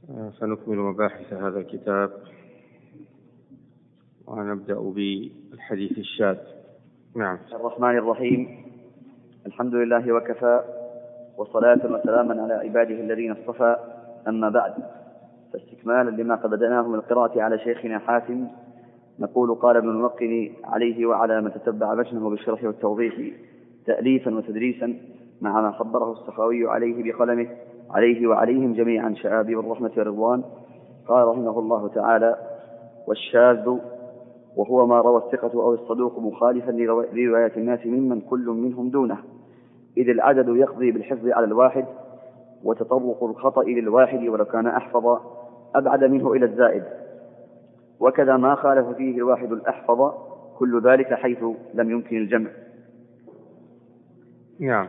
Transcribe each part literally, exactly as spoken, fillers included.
فنكمل مباحث هذا الكتاب ونبدأ بالحديث الشاذ. نعم. الرحمن الرحيم. الحمد لله وكفى، وصلاة وسلاما على عباده الذين اصطفى، أما بعد، فاستكمالا لما قد بدأناه من القراءة على شيخنا حاتم، نقول: قال ابن الملقن عليه وعلى من تتبع متنه بالشرح والتوضيح تأليفا وتدريسا مع ما خبره السخاوي عليه بقلمه عليه وعليهم جميعا شآبي والرحمة والرضوان. قال رحمه الله تعالى: والشاذ وهو ما روى الثقة أو الصدوق مخالفا لرواية الناس ممن كل منهم دونه، إذ العدد يقضي بالحفظ على الواحد، وتطرق الخطأ للواحد ولو كان أحفظ أبعد منه إلى الزائد، وكذا ما خالف فيه الواحد الأحفظ، كل ذلك حيث لم يمكن الجمع. نعم.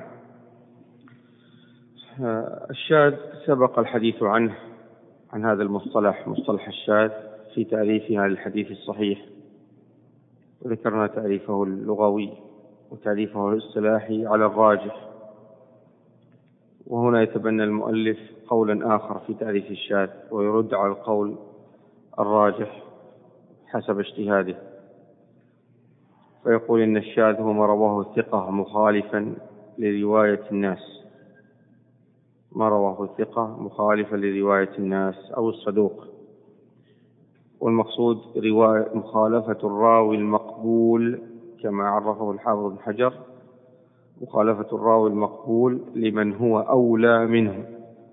الشاذ سبق الحديث عنه، عن هذا المصطلح، مصطلح الشاذ، في تعريفها للحديث الصحيح، وذكرنا تعريفه اللغوي وتعريفه الاصطلاحي على الراجح. وهنا يتبنى المؤلف قولا آخر في تعريف الشاذ، ويرد على القول الراجح حسب اجتهاده، فيقول إن الشاذ هو ما رواه الثقة مخالفا لرواية الناس، ما رواه الثقة مخالفا لرواية الناس أو الصدوق. والمقصود رواية مخالفة الراوي المقبول كما عرفه الحافظ بن حجر، مخالفة الراوي المقبول لمن هو أولى منه.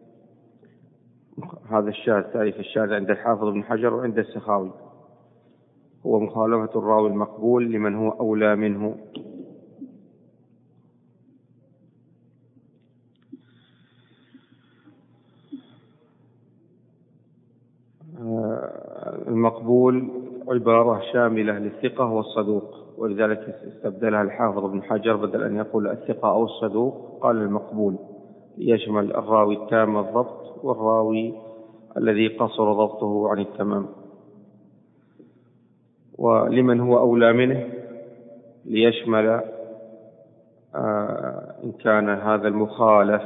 هذا الشاذ، تعريف الشاذ عند الحافظ بن حجر وعند السخاوي، هو مخالفة الراوي المقبول لمن هو أولى منه. المقبول عبارة شاملة للثقة والصدوق، ولذلك استبدلها الحافظ بن حجر، بدل أن يقول الثقة أو الصدوق قال المقبول، ليشمل الراوي التام الضبط والراوي الذي قصر ضبطه عن التمام. ولمن هو أولى منه ليشمل آه إن كان هذا المخالف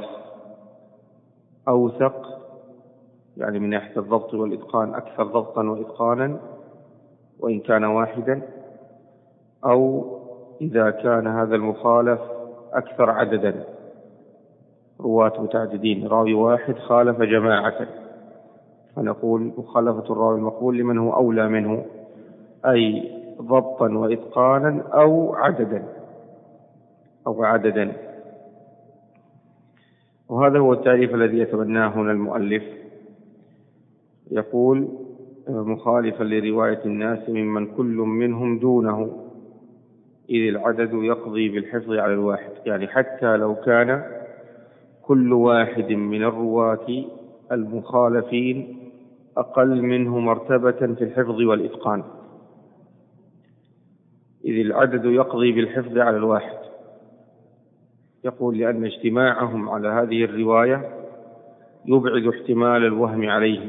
أوثق، يعني من ناحية الضبط والإتقان أكثر ضبطا وإتقانا وإن كان واحدا، أو إذا كان هذا المخالف أكثر عددا، رواة متعددين، راوي واحد خالف جماعة، فنقول مخالفة الراوي المقبول لمن هو أولى منه، أي ضبطا وإتقانا أو عددا أو عددا. وهذا هو التعريف الذي يتبناه هنا المؤلف، يقول: مخالفا لرواية الناس ممن كل منهم دونه، إذ العدد يقضي بالحفظ على الواحد، يعني حتى لو كان كل واحد من الرواة المخالفين أقل منه مرتبة في الحفظ والإتقان، إذ العدد يقضي بالحفظ على الواحد. يقول: لأن اجتماعهم على هذه الرواية يبعد احتمال الوهم عليه،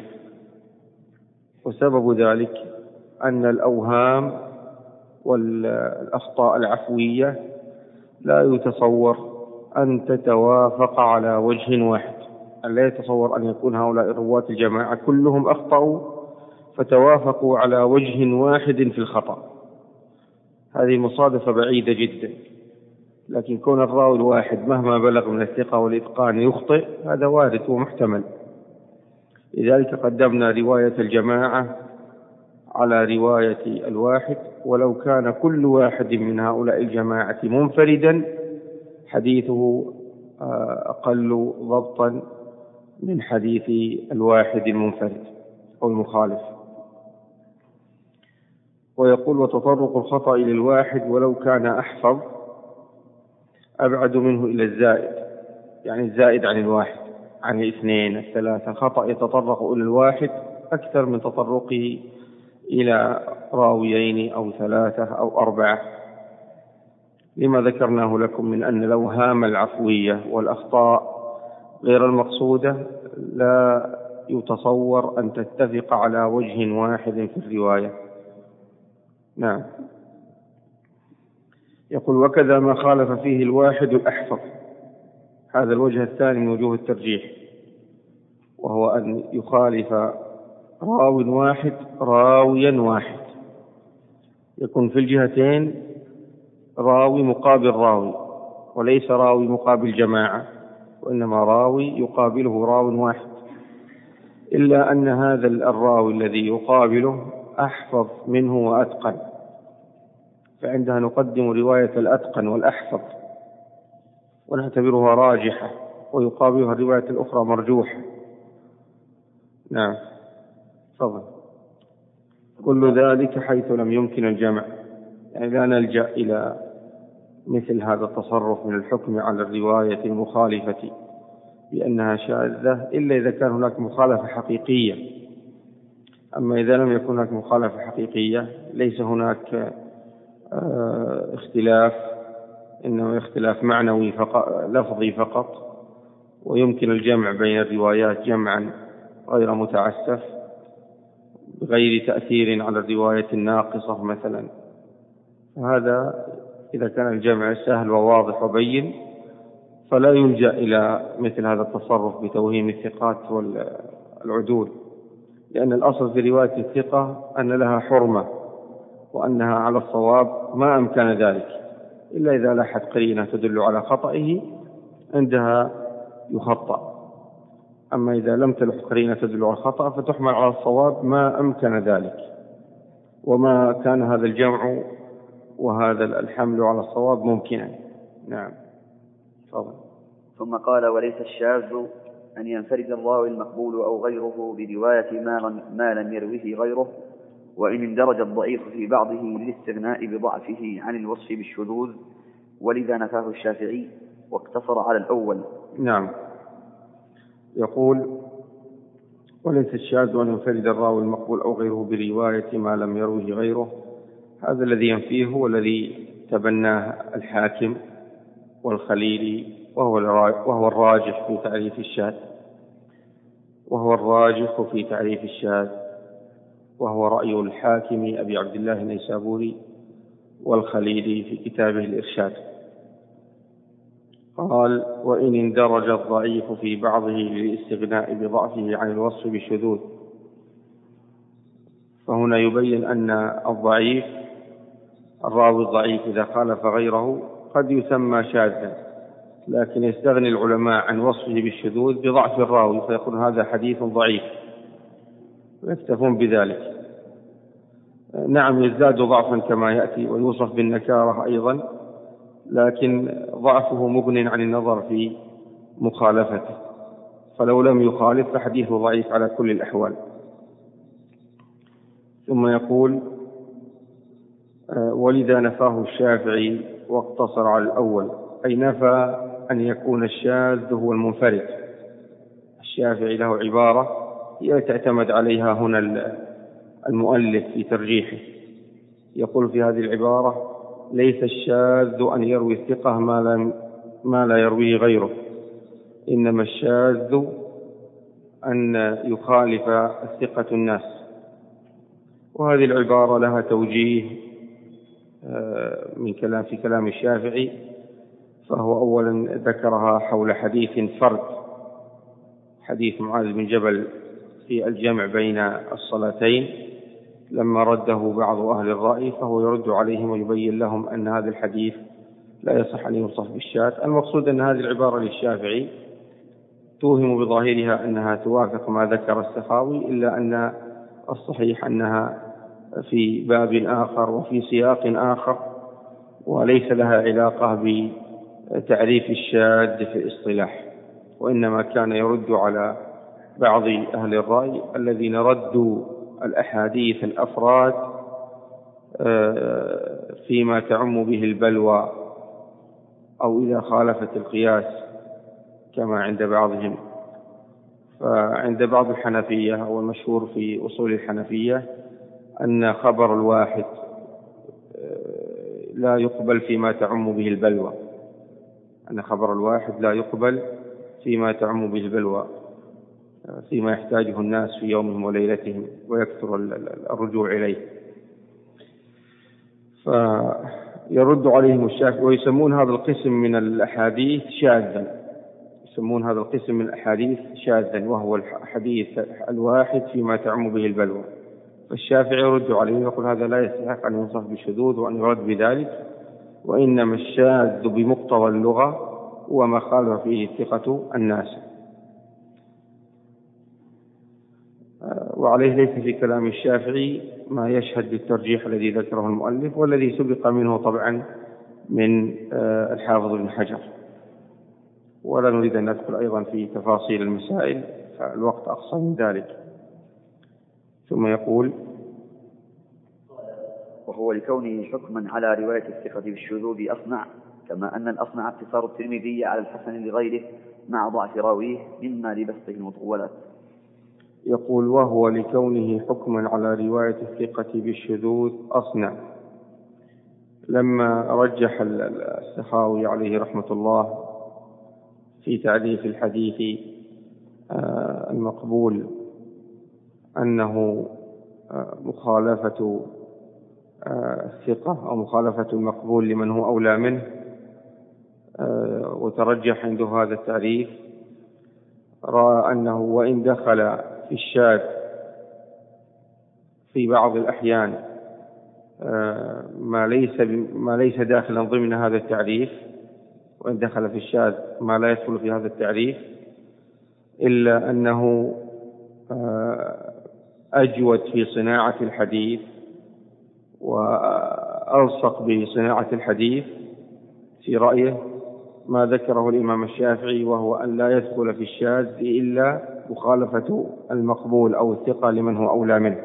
وسبب ذلك أن الأوهام والأخطاء العفوية لا يتصور أن تتوافق على وجه واحد، أن لا يتصور أن يكون هؤلاء الرواة الجماعة كلهم أخطأوا فتوافقوا على وجه واحد في الخطأ، هذه مصادفة بعيدة جدا. لكن كون الراوي الواحد مهما بلغ من الثقة والإتقان يخطئ، هذا وارد ومحتمل. لذلك قدمنا رواية الجماعة على رواية الواحد، ولو كان كل واحد من هؤلاء الجماعة منفردا حديثه أقل ضبطا من حديث الواحد المنفرد أو المخالف. ويقول: وتطرق الخطأ إلى الواحد ولو كان أحفظ أبعد منه إلى الزائد، يعني الزائد عن الواحد، عن الاثنين الثلاثة، خطأ يتطرق إلى الواحد أكثر من تطرقه إلى راويين أو ثلاثة أو أربعة، لما ذكرناه لكم من أن الأوهام العفوية والأخطاء غير المقصودة لا يتصور أن تتفق على وجه واحد في الرواية. نعم. يقول: وكذا ما خالف فيه الواحد الأحفظ، هذا الوجه الثاني من وجوه الترجيح. وهو أن يخالف راو واحد راويا واحد، يكون في الجهتين راوي مقابل راوي، وليس راوي مقابل جماعة، وإنما راوي يقابله راو واحد، إلا أن هذا الراوي الذي يقابله أحفظ منه وأتقن، فعندها نقدم رواية الأتقن والأحفظ ونعتبرها راجحة، ويقابلها الرواية الأخرى مرجوحة. نعم تفضل. كل ذلك حيث لم يمكن الجمع، يعني لا نلجأ إلى مثل هذا التصرف من الحكم على الرواية المخالفة بأنها شاذة إلا إذا كان هناك مخالفة حقيقية. أما إذا لم يكن هناك مخالفة حقيقية ليس هناك اختلاف، إنما اختلاف معنوي فقط لفظي فقط، ويمكن الجمع بين الروايات جمعا غير متعسف بغير تأثير على الرواية الناقصة مثلا. هذا إذا كان الجمع سهل وواضح وبين فلا يلجأ إلى مثل هذا التصرف بتوهيم الثقات والعدول، لأن الأصل في رواية الثقة أن لها حرمة وأنها على الصواب ما أمكن ذلك، إلا إذا لاحت قرينة تدل على خطئه عندها يخطأ. أما إذا لم تلح قرينة تدل على الخطأ فتحمل على الصواب ما أمكن ذلك، وما كان هذا الجمع وهذا الحمل على الصواب ممكنا. نعم فضل. ثم قال: وليس الشاذ أن ينفرد الراوي المقبول أو غيره برواية ما لم يروه غيره، وإن اندرج الضعيف في بعضه للاستغناء بضعفه عن الوصف بالشذوذ، ولذا نفاه الشافعي واقتصر على الأول. نعم. يقول: وليس الشاذ أن ينفرد الراوي المقبول أو غيره برواية ما لم يروه غيره. هذا الذي ينفيه هو الذي تبناه الحاكم والخليلي، وهو وهو الراجح في تعريف الشاذ وهو الراجح في تعريف الشاذ وهو رأي الحاكم أبي عبد الله النيسابوري والخليلي في كتابه الإرشاد. قال: وإن اندرج الضعيف في بعضه للاستغناء بضعفه عن الوصف بالشذوذ. فهنا يبين أن الضعيف الراوي الضعيف إذا خالف غيره قد يسمى شاذا، لكن يستغني العلماء عن وصفه بالشذوذ بضعف الراوي فيقول هذا حديث ضعيف ويكتفون بذلك. نعم يزداد ضعفا كما يأتي ويوصف بالنكارة أيضا، لكن ضعفه مغن عن النظر في مخالفته، فلو لم يخالف فحديثه ضعيف على كل الأحوال. ثم يقول: ولذا نفاه الشافعي واقتصر على الأول، أي نفى أن يكون الشاذ هو المنفرد. الشافعي له عبارة هي تعتمد عليها هنا المؤلف في ترجيحه، يقول في هذه العبارة: ليس الشاذ أن يروي الثقة ما, لم ما لا يرويه غيره، إنما الشاذ أن يخالف الثقة الناس. وهذه العبارة لها توجيه من كلام في كلام الشافعي، فهو أولا ذكرها حول حديث فرد، حديث معاذ بن جبل في الجمع بين الصلاتين، لما رده بعض أهل الرأي فهو يرد عليهم ويبين لهم أن هذا الحديث لا يصح أن يوصف بالشاذ. المقصود أن هذه العبارة للشافعي توهم بظاهرها أنها توافق ما ذكر السخاوي، إلا أن الصحيح أنها في باب آخر وفي سياق آخر، وليس لها علاقة بتعريف الشاذ في الاصطلاح، وإنما كان يرد على بعض أهل الرأي الذين ردوا الأحاديث الأفراد فيما تعم به البلوى أو إذا خالفت القياس كما عند بعضهم. فعند بعض الحنفية والمشهور في أصول الحنفية أن خبر الواحد لا يقبل فيما تعم به البلوى، أن خبر الواحد لا يقبل فيما تعم به البلوى، فيما يحتاجه الناس في يومهم وليلتهم ويكثر الرجوع إليه. فيرد عليهم الشافعي ويسمون هذا القسم من الأحاديث شاذا، يسمون هذا القسم من الأحاديث شاذا، وهو الحديث الواحد فيما تعم به البلوى. فالشافعي يرد عليه ويقول هذا لا يستحق أن ينصف بالشذوذ وأن يرد بذلك، وإنما الشاذ بمقتضى اللغة وما خالف فيه الثقة الناس. وعليه ليس في كلام الشافعي ما يشهد بالترجيح الذي ذكره المؤلف، والذي سبق منه طبعا من الحافظ بن حجر، ولا نريد أن ندخل أيضا في تفاصيل المسائل فالوقت أقصى من ذلك. ثم يقول: وهو لكونه حكما على رواية الثقة بالشذوذ أصنع، كما أن الأصنع اقتصار الترمذي على الحسن لغيره مع ضعف راويه مما لبسطه المطولات. يقول: وهو لكونه حكما على رواية الثقة بالشذوذ أصنع. لما رجح السخاوي عليه رحمة الله في تعريف الحديث المقبول أنه مخالفة الثقة أو مخالفة المقبول لمن هو أولى منه، وترجح عنده هذا التعريف، رأى أنه وإن دخل في الشاذ في بعض الأحيان ما ليس ما ليس داخلا ضمن هذا التعريف، وإن دخل في الشاذ ما لا يدخل في هذا التعريف، إلا أنه أجود في صناعة الحديث وألصق بصناعة الحديث في رأيه ما ذكره الإمام الشافعي، وهو أن لا يدخل في الشاذ إلا مخالفة المقبول أو الثقة لمن هو أولى منه.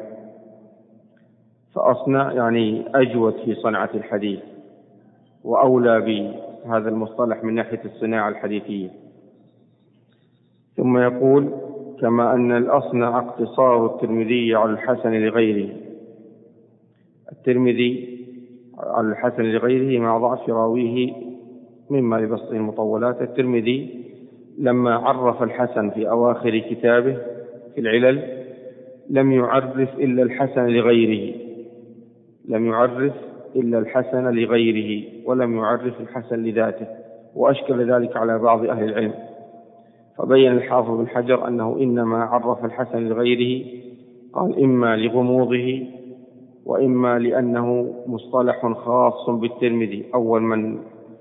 فأصنع يعني أجود في صنعة الحديث وأولى بهذا المصطلح من ناحية الصناعة الحديثية. ثم يقول: كما أن الأصنع اقتصار الترمذي على الحسن لغيره. الترمذي على الحسن لغيره مع ضعف راويه مما لبسطه المطولات. الترمذي لما عرف الحسن في أواخر كتابه في العلل لم يعرف إلا الحسن لغيره، لم يعرف إلا الحسن لغيره ولم يعرف الحسن لذاته، وأشكل ذلك على بعض أهل العلم. فبين الحافظ بن حجر أنه إنما عرف الحسن لغيره، قال إما لغموضه وإما لأنه مصطلح خاص بالترمذي، أول من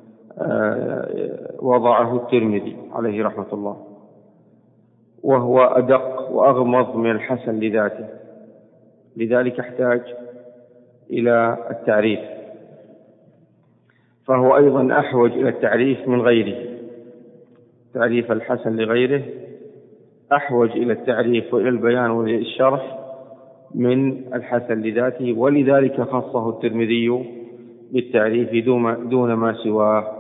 وضعه الترمذي عليه رحمة الله، وهو أدق وأغمض من الحسن لذاته، لذلك احتاج إلى التعريف. فهو أيضا أحوج إلى التعريف من غيره. تعريف الحسن لغيره أحوج إلى التعريف وإلى البيان والشرح من الحسن لذاته، ولذلك خصه الترمذي بالتعريف دون ما سواه،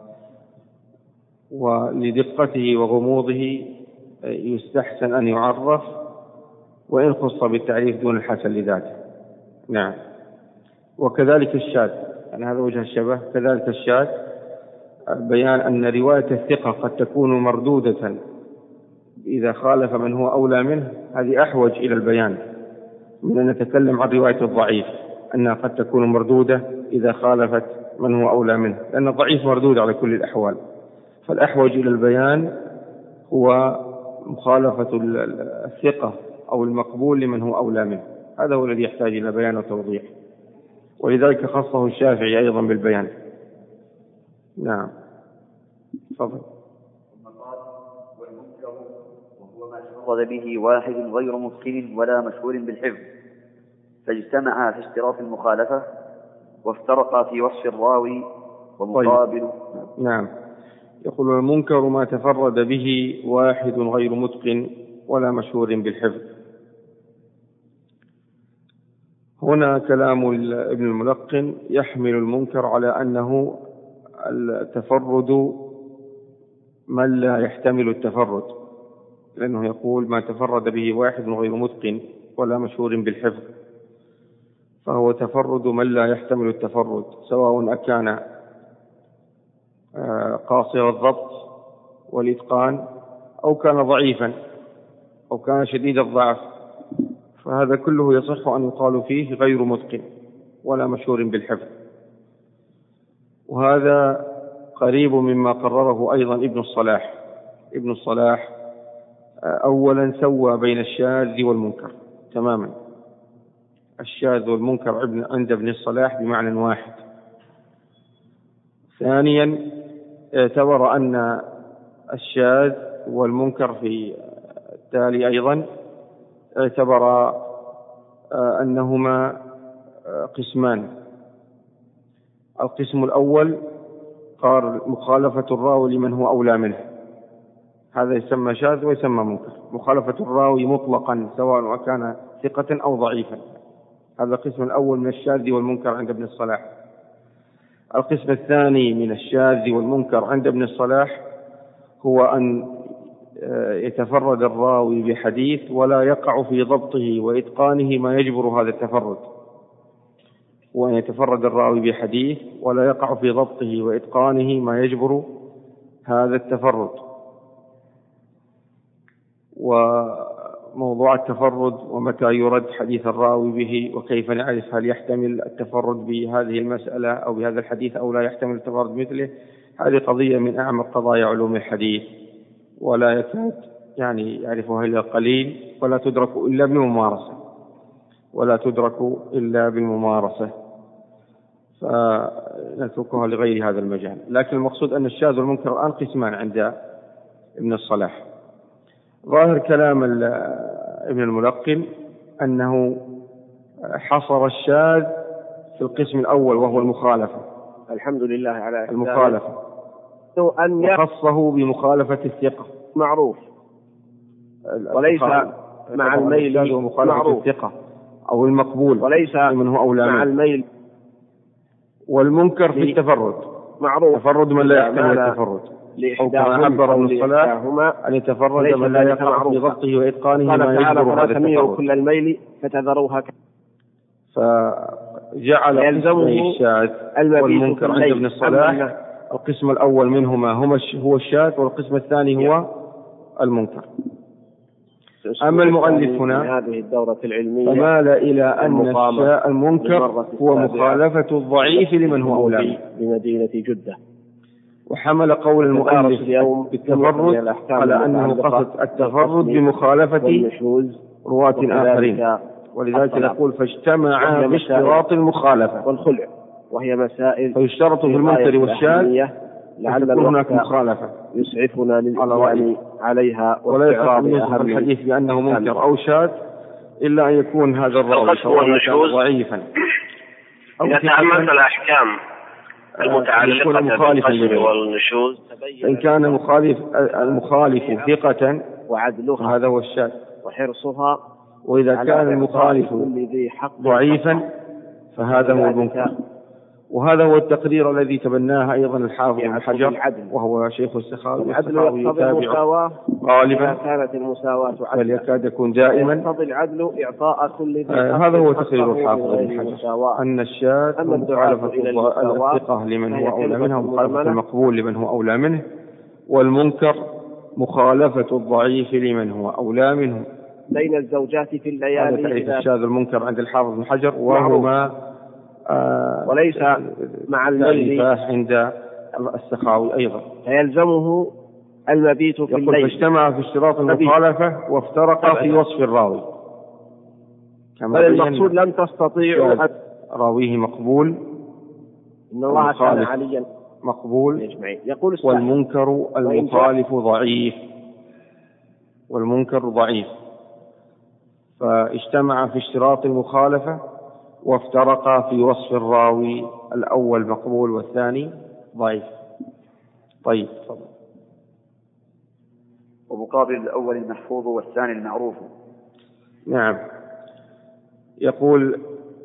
ولدقته وغموضه يستحسن أن يعرف وإن خص بالتعريف دون الحسن لذاته. نعم. وكذلك الشاذ، يعني هذا وجه الشبه. كذلك الشاذ بيان أن رواية الثقة قد تكون مردودة إذا خالف من هو أولى منه، هذه أحوج إلى البيان من أن نتكلم عن رواية الضعيف أنها قد تكون مردودة إذا خالفت من هو أولى منه، لأن الضعيف مردود على كل الأحوال. فالأحوج إلى البيان هو مخالفة الثقة أو المقبول لمن هو أولى منه، هذا هو الذي يحتاج إلى بيان وتوضيح، ولذلك خصه الشافعي أيضا بالبيان. نعم. تفضل. ثم قال: والمنكر وهو ما تفرد به واحد غير متقن ولا مشهور بالحفظ، فاجتمعا في اشتراط المخالفة وافترقا في وصف الراوي ومقابل. طيب. نعم. يقول: المنكر ما تفرد به واحد غير متقن ولا مشهور بالحفظ. هنا كلام ابن الملقن يحمل المنكر على أنه التفرد من لا يحتمل التفرد، لأنه يقول ما تفرد به واحد غير متقن ولا مشهور بالحفظ، فهو تفرد من لا يحتمل التفرد، سواء أكان قاصر الضبط والإتقان أو كان ضعيفا أو كان شديد الضعف، فهذا كله يصح أن يقال فيه غير متقن ولا مشهور بالحفظ. وهذا قريب مما قرره أيضا ابن الصلاح ابن الصلاح أولا سوى بين الشاذ والمنكر تماما. الشاذ والمنكر عند ابن الصلاح بمعنى واحد. ثانيا اعتبر أن الشاذ والمنكر في التالي أيضا اعتبر أنهما قسمان. القسم الأول قال مخالفة الراوي لمن هو أولى منه، هذا يسمى شاذ ويسمى منكر. مخالفة الراوي مطلقا سواء كان ثقة أو ضعيفا، هذا القسم الأول من الشاذ والمنكر عند ابن الصلاح. القسم الثاني من الشاذ والمنكر عند ابن الصلاح هو أن يتفرد الراوي بحديث ولا يقع في ضبطه وإتقانه ما يجبر هذا التفرد، وأن يتفرد الراوي بحديث ولا يقع في ضبطه وإتقانه ما يجبر هذا التفرد. وموضوع التفرد ومتى يرد حديث الراوي به وكيف نعرف هل يحتمل التفرد بهذه المسألة أو بهذا الحديث أو لا يحتمل التفرد مثله، هذه قضية من أعمق قضايا علوم الحديث ولا يكاد يعني يعرفها إلا القليل، ولا تدرك إلا بالممارسة ولا تدرك إلا بالممارسة فنتركها لغير هذا المجال. لكن المقصود أن الشاذ والمنكر الآن قسمان عند ابن الصلاح. ظاهر كلام ابن الملقن أنه حصر الشاذ في القسم الأول وهو المخالفة. الحمد لله على المخالفة، أن يخصه بمخالفة الثقة معروف، وليس مع الميل مخالفة الثقة أو المقبول، وليس منه أولى مع الميل. والمنكر في التفرد معروف، تفرد من لا يحتمل التفرد، أو كما عبر ابن الصلاح أن يتفرد من لا يقع في ضبطه وإتقانه ما يجبر هذا التفرد. كل الميل فتذروها، فجعل قسمي الشاذ والمنكر عند ابن الصلاح القسم الأول منهما هو الشاذ والقسم الثاني هو المنكر. أما المؤلف هنا هذه الدورة العلمية فمال إلى أن المنكر هو مخالفة الضعيف لمن هو أولى بمدينة جدة، وحمل قول المؤلف بالتفرد على أنه قصد التفرد بمخالفة رواة آخرين، ولذلك نقول فاجتمع باشتراط المخالفة والخلع، وهي مسائل فيشترط في المنكر والشاذ لعل هناك مخالفة يسعفنا للإتيان عليها ولا يصح الحديث بأنه منكر أو شاذ إلا أن يكون هذا الراوي ضعيفا أو نتأمل الأحكام المتعلقة بالقسم والنشوز. إن كان مخالف المخالف ثقة وعدلها هذا هو الشاذ وحرصها، وإذا كان المخالف ضعيفا فهذا هو المنكر. وهذا هو التقرير الذي تبناه أيضا الحافظ ابن حجر وهو شيخ السخاوي. العدل يقتضي المساواة غالبا، كانت المساواة بل يكاد يكون دائما يقتضي العدل إعطاء كل ذي آه هذا هو تقرير الحافظ ابن حجر، أن الشاذ مخالفة الثقة لمن هو أولى منه ومخالفة المقبول لمن هو أولى منه، والمنكر مخالفة الضعيف لمن هو أولى منه بين الزوجات في الليالي. هذا تعريف الشاذ المنكر عند الحافظ ابن حجر، وهما آه وليس مع الليل عند السخاوي أيضا. فيلزمه المبيت في الليل. يقول فاجتمع في اشتراط المخالفة وافترق في وصف الراوي. بل المقصود لم تستطيعوا راويه مقبول، إن الله كان عليا مقبول، يقول والمنكر المخالف ضعيف، والمنكر ضعيف، فاجتمع في اشتراط المخالفة وافترقا في وصف الراوي، الأول مقبول والثاني ضعيف. طيب تفضل. ومقابل الأول المحفوظ والثاني المعروف. نعم، يقول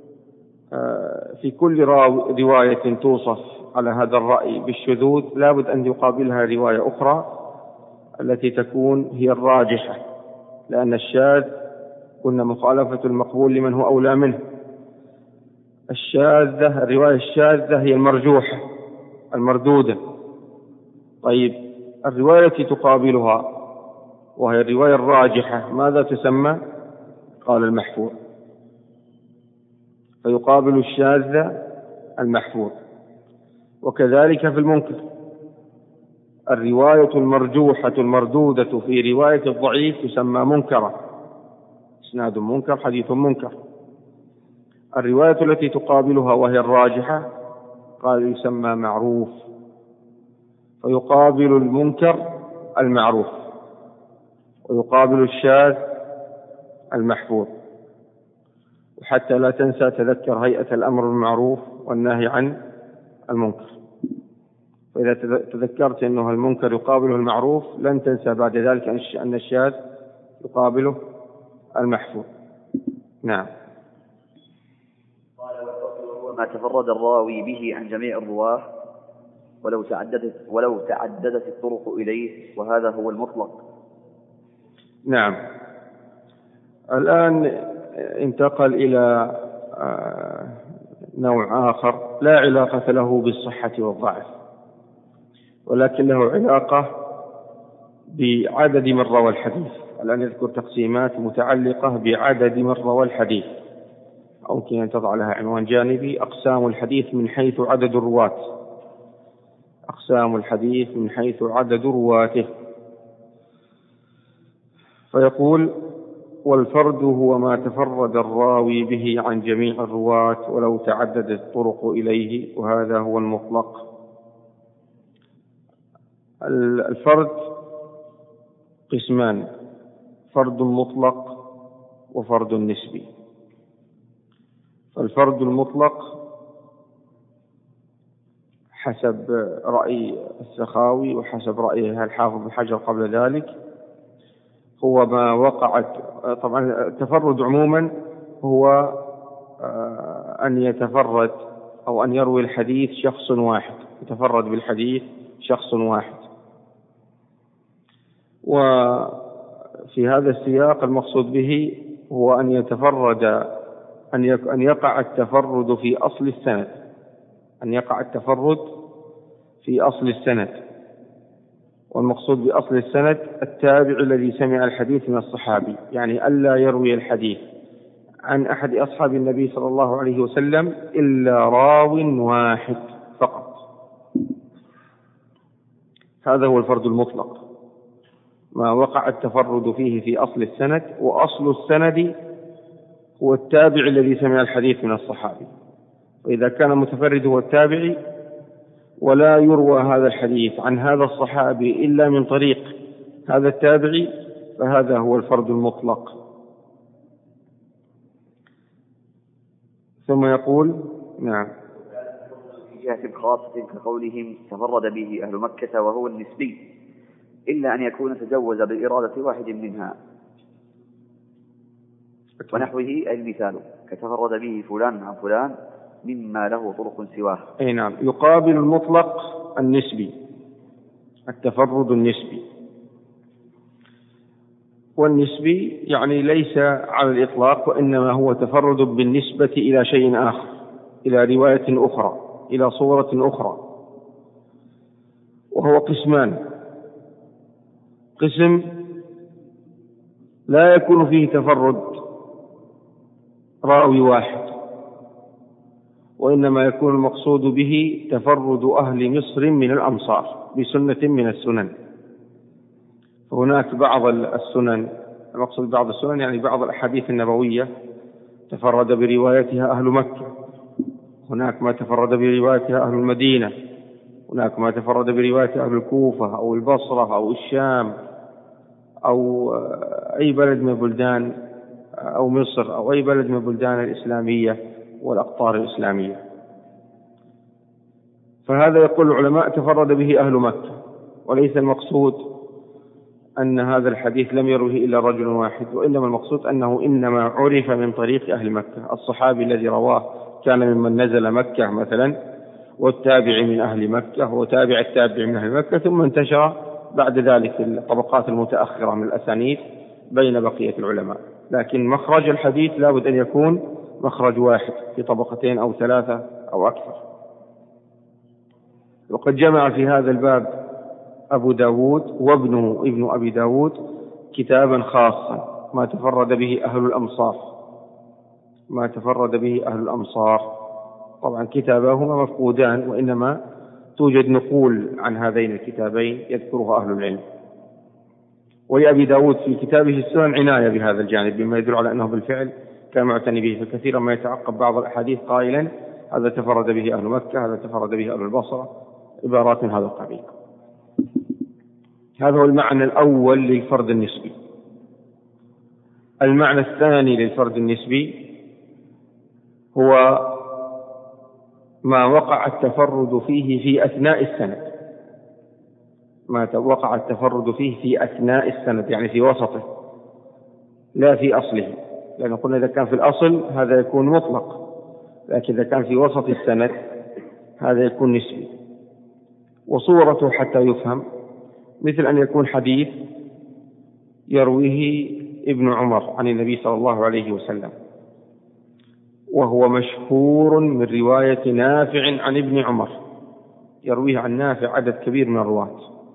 في كل رواية توصف على هذا الرأي بالشذوذ لابد أن يقابلها رواية أخرى التي تكون هي الراجحة، لأن الشاذ قلنا مخالفة المقبول لمن هو أولى منه. الشاذة الرواية الشاذة هي المرجوحة المردودة. طيب الرواية التي تقابلها وهي الرواية الراجحة ماذا تسمى؟ قال المحفوظ. فيقابل الشاذة المحفوظ. وكذلك في المنكر الرواية المرجوحة المردودة في رواية الضعيف تسمى منكرة، إسناد منكر، حديث منكر. الرواية التي تقابلها وهي الراجحة قال يسمى معروف، فيقابل المنكر المعروف، ويقابل الشاذ المحفوظ. وحتى لا تنسى تذكر هيئة الأمر بالمعروف والنهي عن المنكر، فإذا تذكرت أنه المنكر يقابله المعروف لن تنسى بعد ذلك أن الشاذ يقابله المحفوظ. نعم. قال والفصل هو ما تفرد الراوي به عن جميع الرواه ولو تعددت ولو تعددت الطرق إليه، وهذا هو المطلق. نعم. الآن انتقل إلى نوع آخر لا علاقة له بالصحة والضعف، ولكن له علاقة بعدد من روى الحديث. الآن يذكر تقسيمات متعلقة بعدد من روى الحديث، أو يمكن أن تضع لها عنوان جانبي: أقسام الحديث من حيث عدد الرواة. أقسام الحديث من حيث عدد رواته. فيقول: والفرد هو ما تفرد الراوي به عن جميع الرواة ولو تعددت الطرق إليه، وهذا هو المطلق. الفرد قسمان: فرد مطلق وفرد نسبي. فالفرد المطلق حسب رأي السخاوي وحسب رأيه الحافظ بن حجر قبل ذلك هو ما وقعت. طبعا التفرد عموما هو أن يتفرد أو أن يروي الحديث شخص واحد، يتفرد بالحديث شخص واحد. وفي هذا السياق المقصود به هو أن يتفرد أن يقع التفرد في أصل السند، أن يقع التفرد في أصل السند. والمقصود بأصل السند التابع الذي سمع الحديث من الصحابي، يعني ألا يروي الحديث عن أحد أصحاب النبي صلى الله عليه وسلم إلا راو واحد فقط. هذا هو الفرد المطلق، ما وقع التفرد فيه في أصل السند، وأصل السند هو التابع الذي سمع الحديث من الصحابي. وإذا كان متفرد هو التابعي ولا يروى هذا الحديث عن هذا الصحابي إلا من طريق هذا التابعي، فهذا هو الفرد المطلق. ثم يقول: نعم. في جهة خاصة كقولهم تفرد به أهل مكة وهو النسبي، إلا أن يكون تجوز بإرادة واحد منها ونحوه. أي المثال كتفرد به فلان عن فلان مما له طرق سواه. أي نعم. يقابل المطلق النسبي، التفرد النسبي. والنسبي يعني ليس على الإطلاق، وإنما هو تفرد بالنسبة إلى شيء آخر، إلى رواية أخرى، إلى صورة أخرى. وهو قسمان: قسم لا يكون فيه تفرد راوي واحد، وإنما يكون المقصود به تفرد أهل مصر من الأمصار بسنة من السنن. فهناك بعض السنن، المقصود بعض السنن يعني بعض الأحاديث النبوية تفرد بروايتها أهل مكة، هناك ما تفرد بروايتها أهل المدينة، هناك ما تفرد بروايتها أهل الكوفة أو البصرة أو الشام أو أي بلد من بلدان أو مصر أو أي بلد من البلدان الإسلامية والأقطار الإسلامية. فهذا يقول العلماء تفرد به أهل مكة، وليس المقصود أن هذا الحديث لم يروه إلا رجل واحد، وإنما المقصود أنه إنما عرف من طريق أهل مكة. الصحابي الذي رواه كان ممن نزل مكة مثلا، والتابع من أهل مكة، وتابع التابع من أهل مكة، ثم انتشر بعد ذلك في الطبقات المتأخرة من الأسانيد بين بقية العلماء. لكن مخرج الحديث لابد أن يكون مخرج واحد في طبقتين أو ثلاثة أو أكثر. وقد جمع في هذا الباب أبو داود وابنه ابن أبي داود كتابا خاصا: ما تفرد به أهل الأمصار، ما تفرد به أهل الأمصار. طبعا كتاباهما مفقودان، وإنما توجد نقول عن هذين الكتابين يذكرها أهل العلم. ولأبي داود في كتابه السنن عناية بهذا الجانب، بما يدل على أنه بالفعل كان معتني به، فكثيرا ما يتعقب بعض الأحاديث قائلا هذا تفرد به أهل مكة، هذا تفرد به أهل البصرة، عبارات من هذا القبيل. هذا هو المعنى الأول للفرد النسبي. المعنى الثاني للفرد النسبي هو ما وقع التفرد فيه في أثناء السند، ما وقع التفرد فيه في أثناء السند، يعني في وسطه لا في أصله، لأن قلنا إذا كان في الأصل هذا يكون مطلق، لكن إذا كان في وسط السند هذا يكون نسبي. وصورته حتى يفهم مثل أن يكون حديث يرويه ابن عمر عن النبي صلى الله عليه وسلم، وهو مشهور من رواية نافع عن ابن عمر، يرويه عن نافع عدد كبير من الرواة،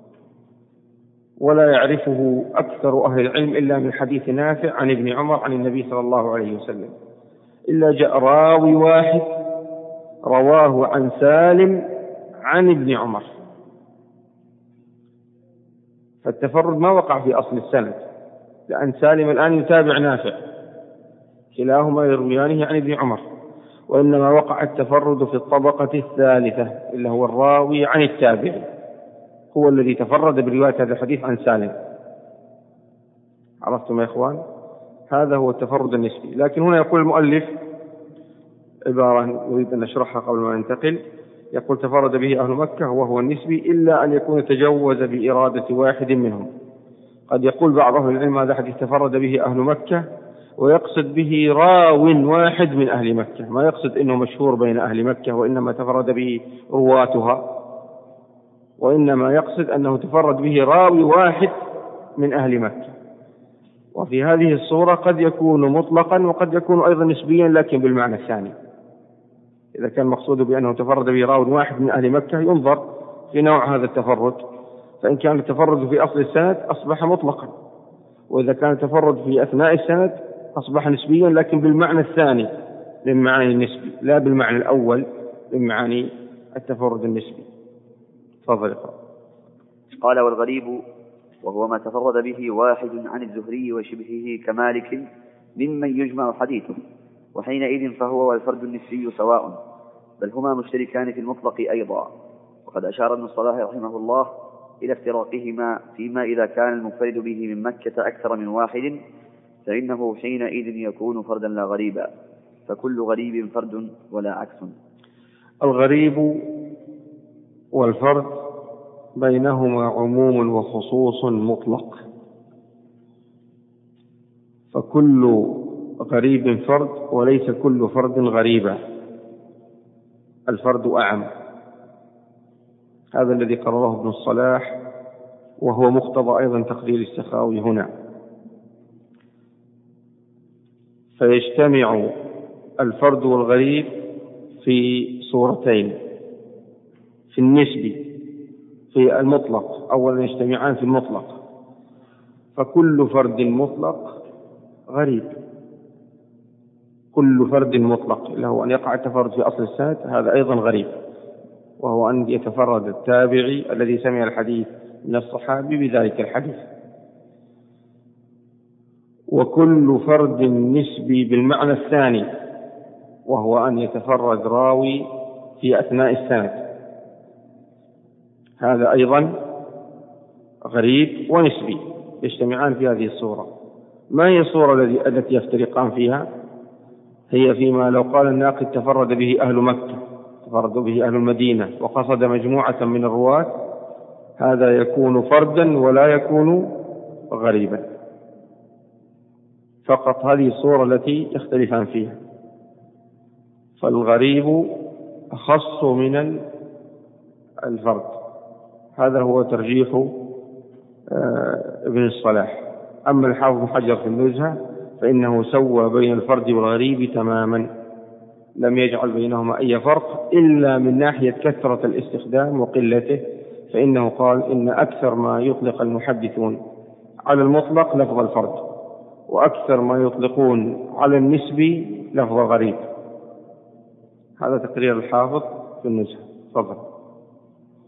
ولا يعرفه أكثر أهل العلم إلا من حديث نافع عن ابن عمر عن النبي صلى الله عليه وسلم، إلا جاء راوي واحد رواه عن سالم عن ابن عمر، فالتفرد ما وقع في أصل السند، لأن سالم الآن يتابع نافع، كلاهما يرويانه عن ابن عمر، وإنما وقع التفرد في الطبقة الثالثة اللي هو الراوي عن التابعي، هو الذي تفرد برواية هذا الحديث عن سالم. عرفتم يا إخوان؟ هذا هو التفرد النسبي. لكن هنا يقول المؤلف عبارة نريد أن نشرحها قبل ما ننتقل، يقول تفرد به أهل مكة وهو النسبي إلا أن يكون تجوز بإرادة واحد منهم. قد يقول بعض أهل العلم هذا حديث تفرد به أهل مكة ويقصد به راو واحد من أهل مكة، ما يقصد أنه مشهور بين أهل مكة وإنما تفرد به رواتها، وإنما يقصد أنه تفرد به راوي واحد من أهل مكة. وفي هذه الصورة قد يكون مطلقا وقد يكون أيضا نسبيا، لكن بالمعنى الثاني. إذا كان مقصود بأنه تفرد به راوي واحد من أهل مكة ينظر في نوع هذا التفرد، فإن كان التفرد في أصل السند أصبح مطلقا، وإذا كان التفرد في أثناء السند أصبح نسبيا، لكن بالمعنى الثاني للمعاني النسبي، لا بالمعنى الأول للمعاني التفرد النسبي. تفضل اقرأ. قال والغريب وهو ما تفرد به واحد عن الزهري وشبهه كمالك ممن يجمع حديثه، وحينئذ فهو والفرد النسبي سواء، بل هما مشتركان في المطلق أيضا. وقد أشار ابن الصلاح رحمه الله إلى افتراقهما فيما إذا كان المنفرد به من مكة أكثر من واحد فإنه حينئذ يكون فردا لا غريبا، فكل غريب فرد ولا عكس. الغريب والفرد بينهما عموم وخصوص مطلق، فكل غريب فرد وليس كل فرد غريبا، الفرد أعم. هذا الذي قرره ابن الصلاح، وهو مقتضى أيضا تقرير السخاوي هنا. فيجتمع الفرد والغريب في صورتين، في النسبي في المطلق. أولا يجتمعان في المطلق، فكل فرد مطلق غريب، كل فرد مطلق اللي هو أن يقع التفرد في أصل السند هذا أيضا غريب، وهو أن يتفرد التابعي الذي سمع الحديث من الصحابي بذلك الحديث. وكل فرد نسبي بالمعنى الثاني، وهو أن يتفرد راوي في أثناء السند، هذا أيضا غريب ونسبي، يجتمعان في هذه الصورة. ما هي الصورة التي يفترقان فيها؟ هي فيما لو قال الناقد تفرد به أهل مكة، تفرد به أهل المدينة، وقصد مجموعة من الرواة، هذا يكون فردا ولا يكون غريبا، فقط هذه الصورة التي يختلفان فيها. فالغريب أخص من الفرد، هذا هو ترجيح ابن الصلاح. أما الحافظ بن حجر في النزهة فإنه سوى بين الفرد والغريب تماما، لم يجعل بينهما أي فرق إلا من ناحية كثرة الاستخدام وقلته، فإنه قال إن أكثر ما يطلق المحدثون على المطلق لفظ الفرد، وأكثر ما يطلقون على النسبي لفظ غريب. هذا تقرير الحافظ في النزهة. تفضل.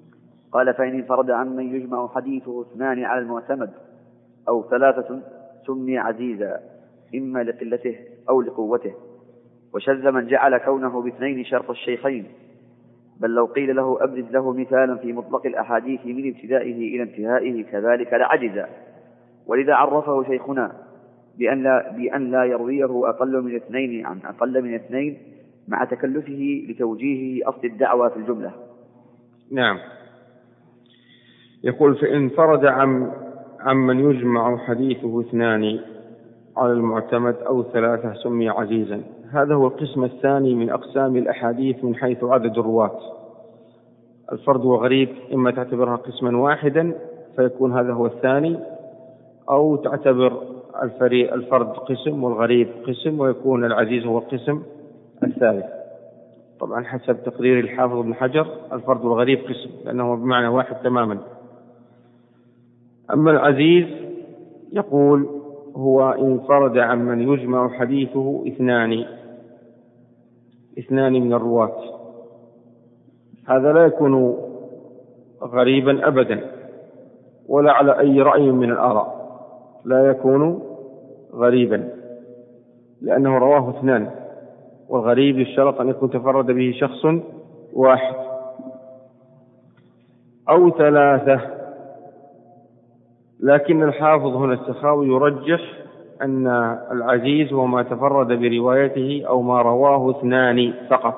قال: فإن انفرد عمن يجمع حديثه اثنان على المعتمد أو ثلاثة سمي عزيزا إما لقلته أو لقوته. وشذ من جعل كونه باثنين شرط الشيخين، بل لو قيل له أبرز له مثالا في مطلق الأحاديث من ابتدائه إلى انتهائه كذلك لعجز. ولذا عرفه شيخنا بأن لا, بأن لا يرويه أقل من اثنين عن أقل من اثنين مع تكلفه لتوجيه أصل الدعوة في الجملة. نعم. يقول: فإن انفرد عن عمن يجمع حديثه اثنان على المعتمد أو ثلاثة سمي عزيزا. هذا هو القسم الثاني من أقسام الأحاديث من حيث عدد الرواة. الفرد وغريب إما تعتبرها قسما واحدا فيكون هذا هو الثاني، أو تعتبر الفرد قسم والغريب قسم ويكون العزيز هو القسم الثالث. طبعا حسب تقرير الحافظ ابن حجر الفرد والغريب قسم لأنه بمعنى واحد تماما. أما العزيز يقول: هو إن انفرد عمن يجمع حديثه اثنان اثنان من الرواة. هذا لا يكون غريبا أبدا ولا على أي رأي من الآراء، لا يكون غريبا لأنه رواه اثنان، والغريب يشترط أن يكون تفرد به شخص واحد أو ثلاثة. لكن الحافظ هنا السخاوي يرجح أن العزيز هو ما تفرد بروايته أو ما رواه اثنان فقط،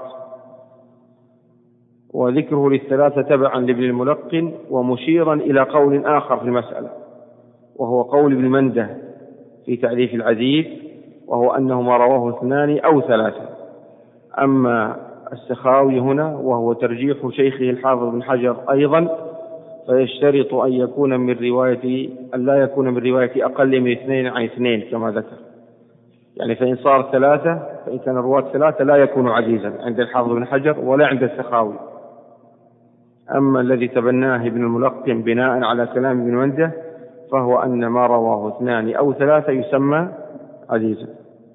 وذكره للثلاثة تبعا لابن الملقن ومشيرا إلى قول آخر في المسألة، وهو قول ابن منده في تعريف العزيز، وهو أنه ما رواه اثنان أو ثلاثة. أما السخاوي هنا وهو ترجيح شيخه الحافظ بن حجر أيضا، فيشترط أن يكون من رواية أن لا يكون من رواية أقل من اثنين عن اثنين كما ذكر. يعني فإن صار ثلاثة فإن كان الرواة ثلاثة لا يكون عزيزا عند الحافظ بن حجر ولا عند السخاوي. أما الذي تبناه ابن الملقن بناء على كلام ابن منده فهو أن ما رواه اثنان أو ثلاثة يسمى عزيزا.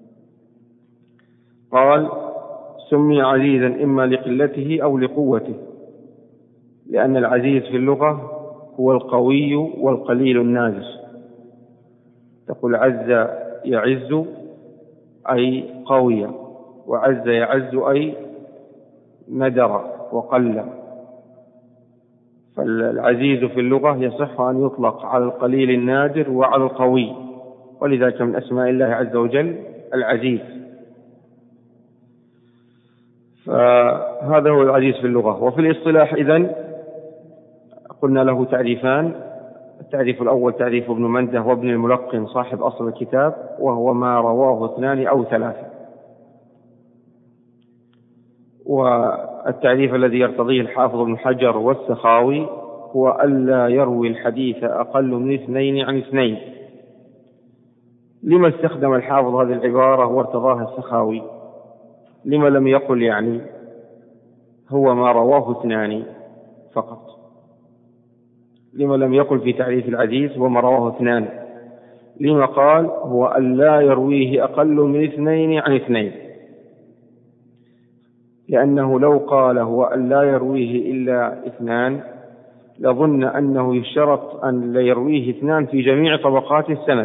قال: سمي عزيزا إما لقلته أو لقوته، لأن العزيز في اللغة هو القوي والقليل النازل. تقول عز يعز أي قوي، وعز يعز أي ندر وقل. فالعزيز في اللغة يصح أن يطلق على القليل النادر وعلى القوي، ولذلك من أسماء الله عز وجل العزيز. فهذا هو العزيز في اللغة. وفي الاصطلاح إذن قلنا له تعريفان: التعريف الأول تعريف ابن منده وابن الملقن صاحب أصل الكتاب، وهو ما رواه اثنان أو ثلاثة. والتعريف الذي يرتضيه الحافظ ابن حجر والسخاوي هو ألا يروي الحديث أقل من اثنين عن اثنين. لما استخدم الحافظ هذه العبارة وارتضاها السخاوي؟ لما لم يقل يعني هو ما رواه اثنان فقط؟ لما لم يقل في تعريف العزيز وما رواه اثنان؟ لما قال هو أن لا يرويه أقل من اثنين عن اثنين؟ لأنه لو قال هو أن لا يرويه إلا اثنان لظن أنه يشترط أن لا يرويه اثنان في جميع طبقات السند.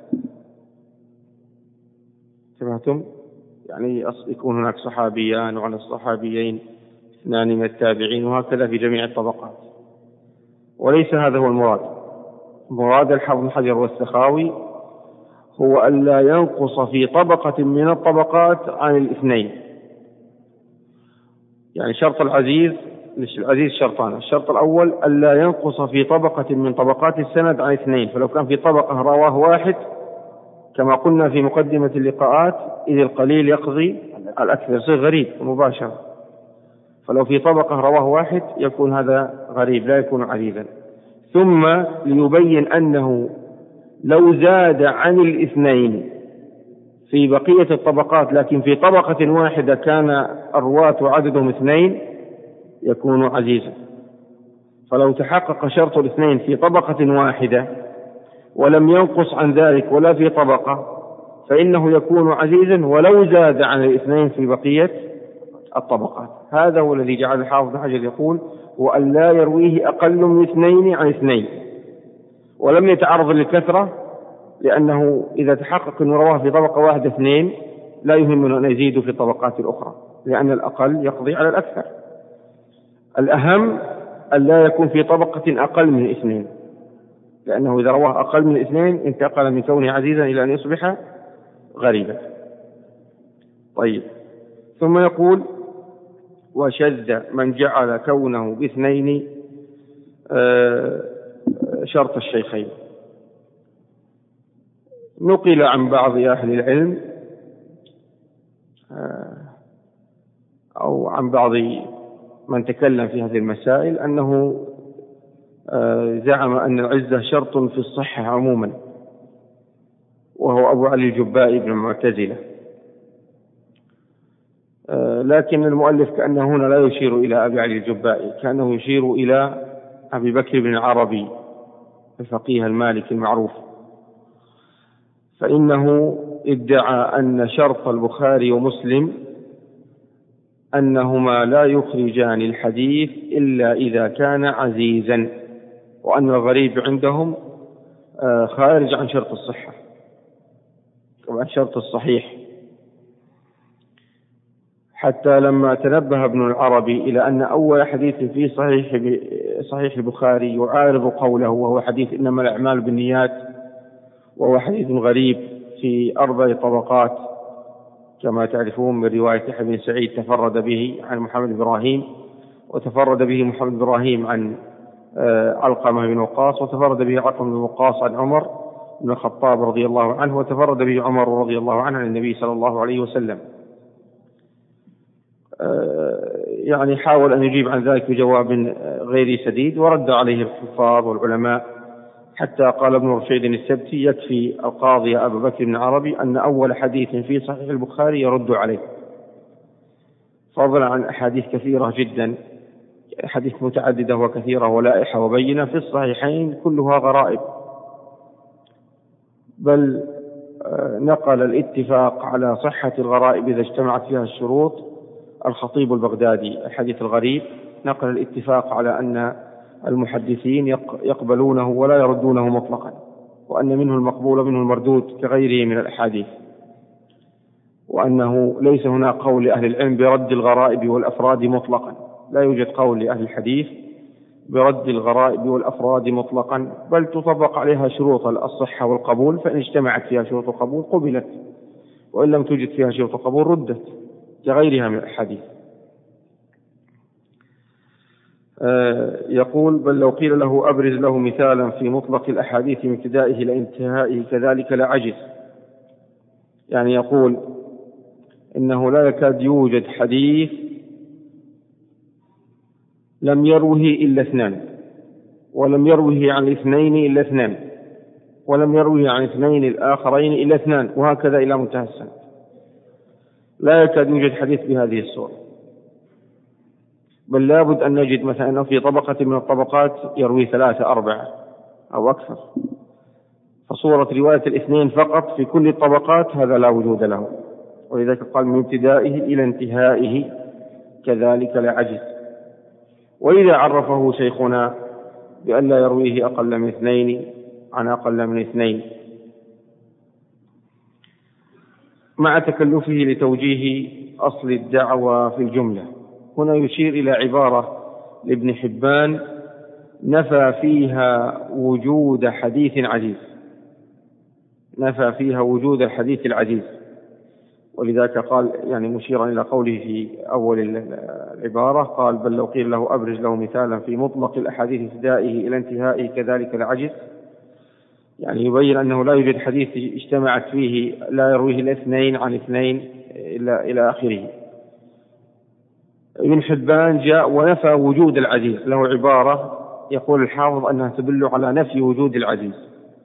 سمعتم؟ يعني يكون هناك صحابيان وعلى الصحابيين اثنان من التابعين وهكذا في جميع الطبقات، وليس هذا هو المراد. مراد الحافظ بن حجر والسخاوي هو أن لا ينقص في طبقة من الطبقات عن الاثنين. يعني شرط العزيز مش العزيز شرطان: الشرط الأول أن لا ينقص في طبقة من طبقات السند عن اثنين، فلو كان في طبقة رواه واحد كما قلنا في مقدمة اللقاءات إذ القليل يقضي الأكثر، يصير غريب مباشرة. فلو في طبقة رواه واحد يكون هذا غريب لا يكون عزيزا. ثم ليبين أنه لو زاد عن الاثنين في بقية الطبقات لكن في طبقة واحدة كان الرواة عددهم اثنين يكون عزيزا. فلو تحقق شرط الاثنين في طبقة واحدة ولم ينقص عن ذلك ولا في طبقة فإنه يكون عزيزا ولو زاد عن الاثنين في بقية الطبقات. هذا هو الذي جعل الحافظ بن حجر يقول وأن لا يرويه أقل من اثنين عن اثنين، ولم يتعرض للكثرة، لأنه إذا تحقق أن رواه في طبقة واحدة اثنين لا يهمنا أن يزيدوا في الطبقات الأخرى، لأن الأقل يقضي على الأكثر. الأهم أن لا يكون في طبقة أقل من اثنين، لأنه إذا رواه أقل من اثنين انتقل من كونه عزيزا إلى أن يصبح غريبا. طيب، ثم يقول: وشذ من جعل كونه باثنين شرط الشيخين. نقل عن بعض أهل العلم أو عن بعض من تكلم في هذه المسائل أنه زعم أن العزة شرط في الصحة عموما، وهو أبو علي الجبائي بن المعتزلة. لكن المؤلف كأنه هنا لا يشير إلى أبي علي الجبائي، كأنه يشير إلى أبي بكر بن العربي الفقيه المالكي المعروف، فإنه ادعى أن شرط البخاري ومسلم أنهما لا يخرجان الحديث إلا إذا كان عزيزا، وأن الغريب عندهم خارج عن شرط الصحة وعن شرط الصحيح، حتى لما تنبه ابن العربي إلى أن أول حديث في صحيح صحيح البخاري يعارض قوله، وهو حديث إنما الأعمال بالنيات، وهو حديث غريب في أربع طبقات كما تعرفون، من رواية يحيى بن سعيد تفرد به عن محمد بن إبراهيم، وتفرد به محمد بن إبراهيم عن علقمة بن وقاص، وتفرد به علقمة بن وقاص عن عمر بن الخطاب رضي الله عنه، وتفرد به عمر رضي الله عنه عن النبي صلى الله عليه وسلم. يعني حاول أن يجيب عن ذلك بجواب غير سديد، ورد عليه الحفاظ والعلماء، حتى قال ابن رشيد السبتي: يكفي القاضي أبو بكر بن عربي أن أول حديث في صحيح البخاري يرد عليه، فضلا عن أحاديث كثيرة جدا، حديث متعددة وكثيرة ولائحة وبينة في الصحيحين كلها غرائب، بل نقل الاتفاق على صحة الغرائب إذا اجتمعت فيها الشروط الخطيب البغدادي. الحديث الغريب نقل الاتفاق على أن المحدثين يقبلونه ولا يردونه مطلقا، وأن منه المقبول ومنه المردود كغيره من الأحاديث، وأنه ليس هناك قول لأهل العلم برد الغرائب والأفراد مطلقا، لا يوجد قول لأهل الحديث برد الغرائب والأفراد مطلقا، بل تطبق عليها شروط الصحة والقبول، فإن اجتمعت فيها شروط القبول قبلت، وإن لم توجد فيها شروط القبول ردت كغيرها من الحديث. آه يقول: بل لو قيل له أبرز له مثالا في مطلق الأحاديث من ابتدائه إلى انتهائه كذلك لعجز. يعني يقول إنه لا يكاد يوجد حديث لم يروه إلا اثنان، ولم يروه عن اثنين إلا اثنان، ولم يروه عن اثنين الآخرين إلا اثنان، وهكذا إلى منتهى السنة. لا يكاد يوجد حديث بهذه الصورة، بل لابد أن نجد مثلا في طبقة من الطبقات يروي ثلاثة أربعة أو أكثر، فصورة رواية الاثنين فقط في كل الطبقات هذا لا وجود له، ولذلك قال: من ابتدائه إلى انتهائه كذلك لعجز. وإذا عرفه شيخنا بأن لا يرويه أقل من اثنين عن أقل من اثنين، مع تكلفه لتوجيه أصل الدعوة في الجملة، هنا يشير إلى عبارة لابن حبان نفى فيها وجود حديث عزيز، نفى فيها وجود الحديث العزيز، ولذلك قال يعني مشيرا إلى قوله في أول العبارة، قال: بل لو قيل له أبرز له مثالا في مطلق الأحاديث ابتدائه إلى انتهائه كذلك لعجز، يعني يبين أنه لا يوجد حديث اجتمعت فيه لا يرويه الاثنين عن اثنين إلى إلى آخره. ابن حبان جاء ونفى وجود العزيز، له عبارة يقول الحافظ أنها تدل على نفي وجود العزيز،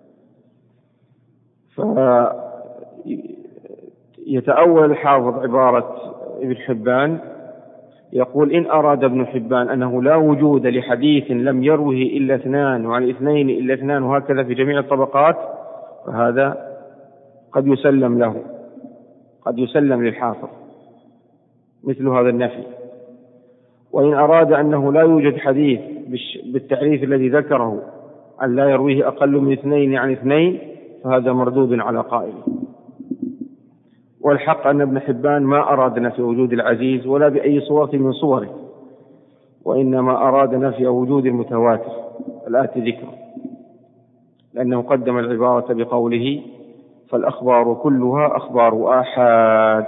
فيتأول الحافظ عبارة ابن حبان، يقول: إن أراد ابن حبان أنه لا وجود لحديث لم يروه إلا اثنان وعن اثنين إلا اثنان وهكذا في جميع الطبقات، فهذا قد يسلم له، قد يسلم للحافظ مثل هذا النفي. وإن أراد أنه لا يوجد حديث بالتعريف الذي ذكره أن لا يرويه أقل من اثنين عن اثنين فهذا مردود على قائله. والحق أن ابن حبان ما أراد نفي وجود العزيز ولا بأي صورة من صوره، وإنما أراد نفي وجود المتواتر الآتي ذكره، لأنه قدم العبارة بقوله فالأخبار كلها أخبار آحاد.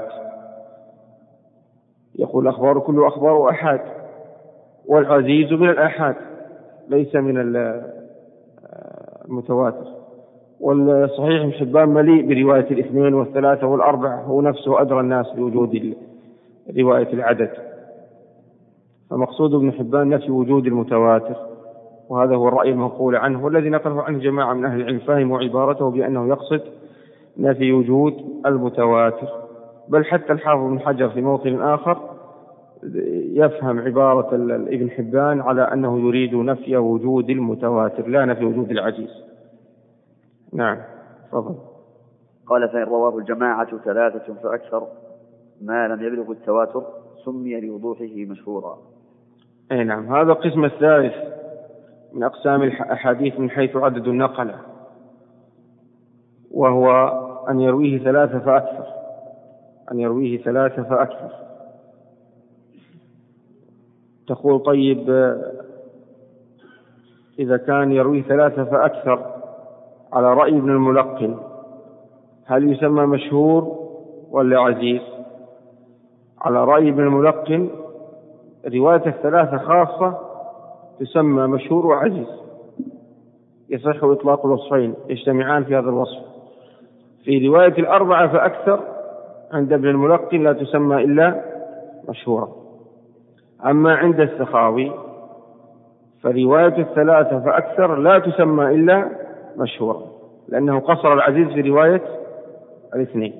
يقول الأخبار كلها أخبار آحاد، والعزيز من الآحاد ليس من المتواتر. والصحيح ابن حبان مليء برواية الاثنين والثلاثة والأربعة، هو نفسه أدرى الناس بوجود رواية العدد. فمقصود ابن حبان نفي وجود المتواتر، وهذا هو الرأي المنقول عنه، والذي نقله عنه جماعة من أهل العلم فهموا عبارته بأنه يقصد نفي وجود المتواتر. بل حتى الحافظ بن حجر في موطن آخر يفهم عبارة ابن حبان على أنه يريد نفي وجود المتواتر لا نفي وجود العزيز. نعم تفضل. قال فإن رواه الجماعة ثلاثة فأكثر ما لم يبلغ التواتر سمي لوضوحه مشهورا. أي نعم، هذا القسم الثالث من أقسام الأحاديث من حيث عدد النقلة، وهو أن يرويه ثلاثة فأكثر أن يرويه ثلاثة فأكثر. تقول طيب إذا كان يرويه ثلاثة فأكثر على رأي ابن الملقن هل يسمى مشهور ولا عزيز؟ على رأي ابن الملقن رواية الثلاثة خاصة تسمى مشهور وعزيز، يصح إطلاق الوصفين يجتمعان في هذا الوصف. في رواية الأربعة فأكثر عند ابن الملقن لا تسمى إلا مشهورة. أما عند السخاوي فرواية الثلاثة فأكثر لا تسمى إلا مشهورة، لأنه قصر العزيز في رواية الاثنين.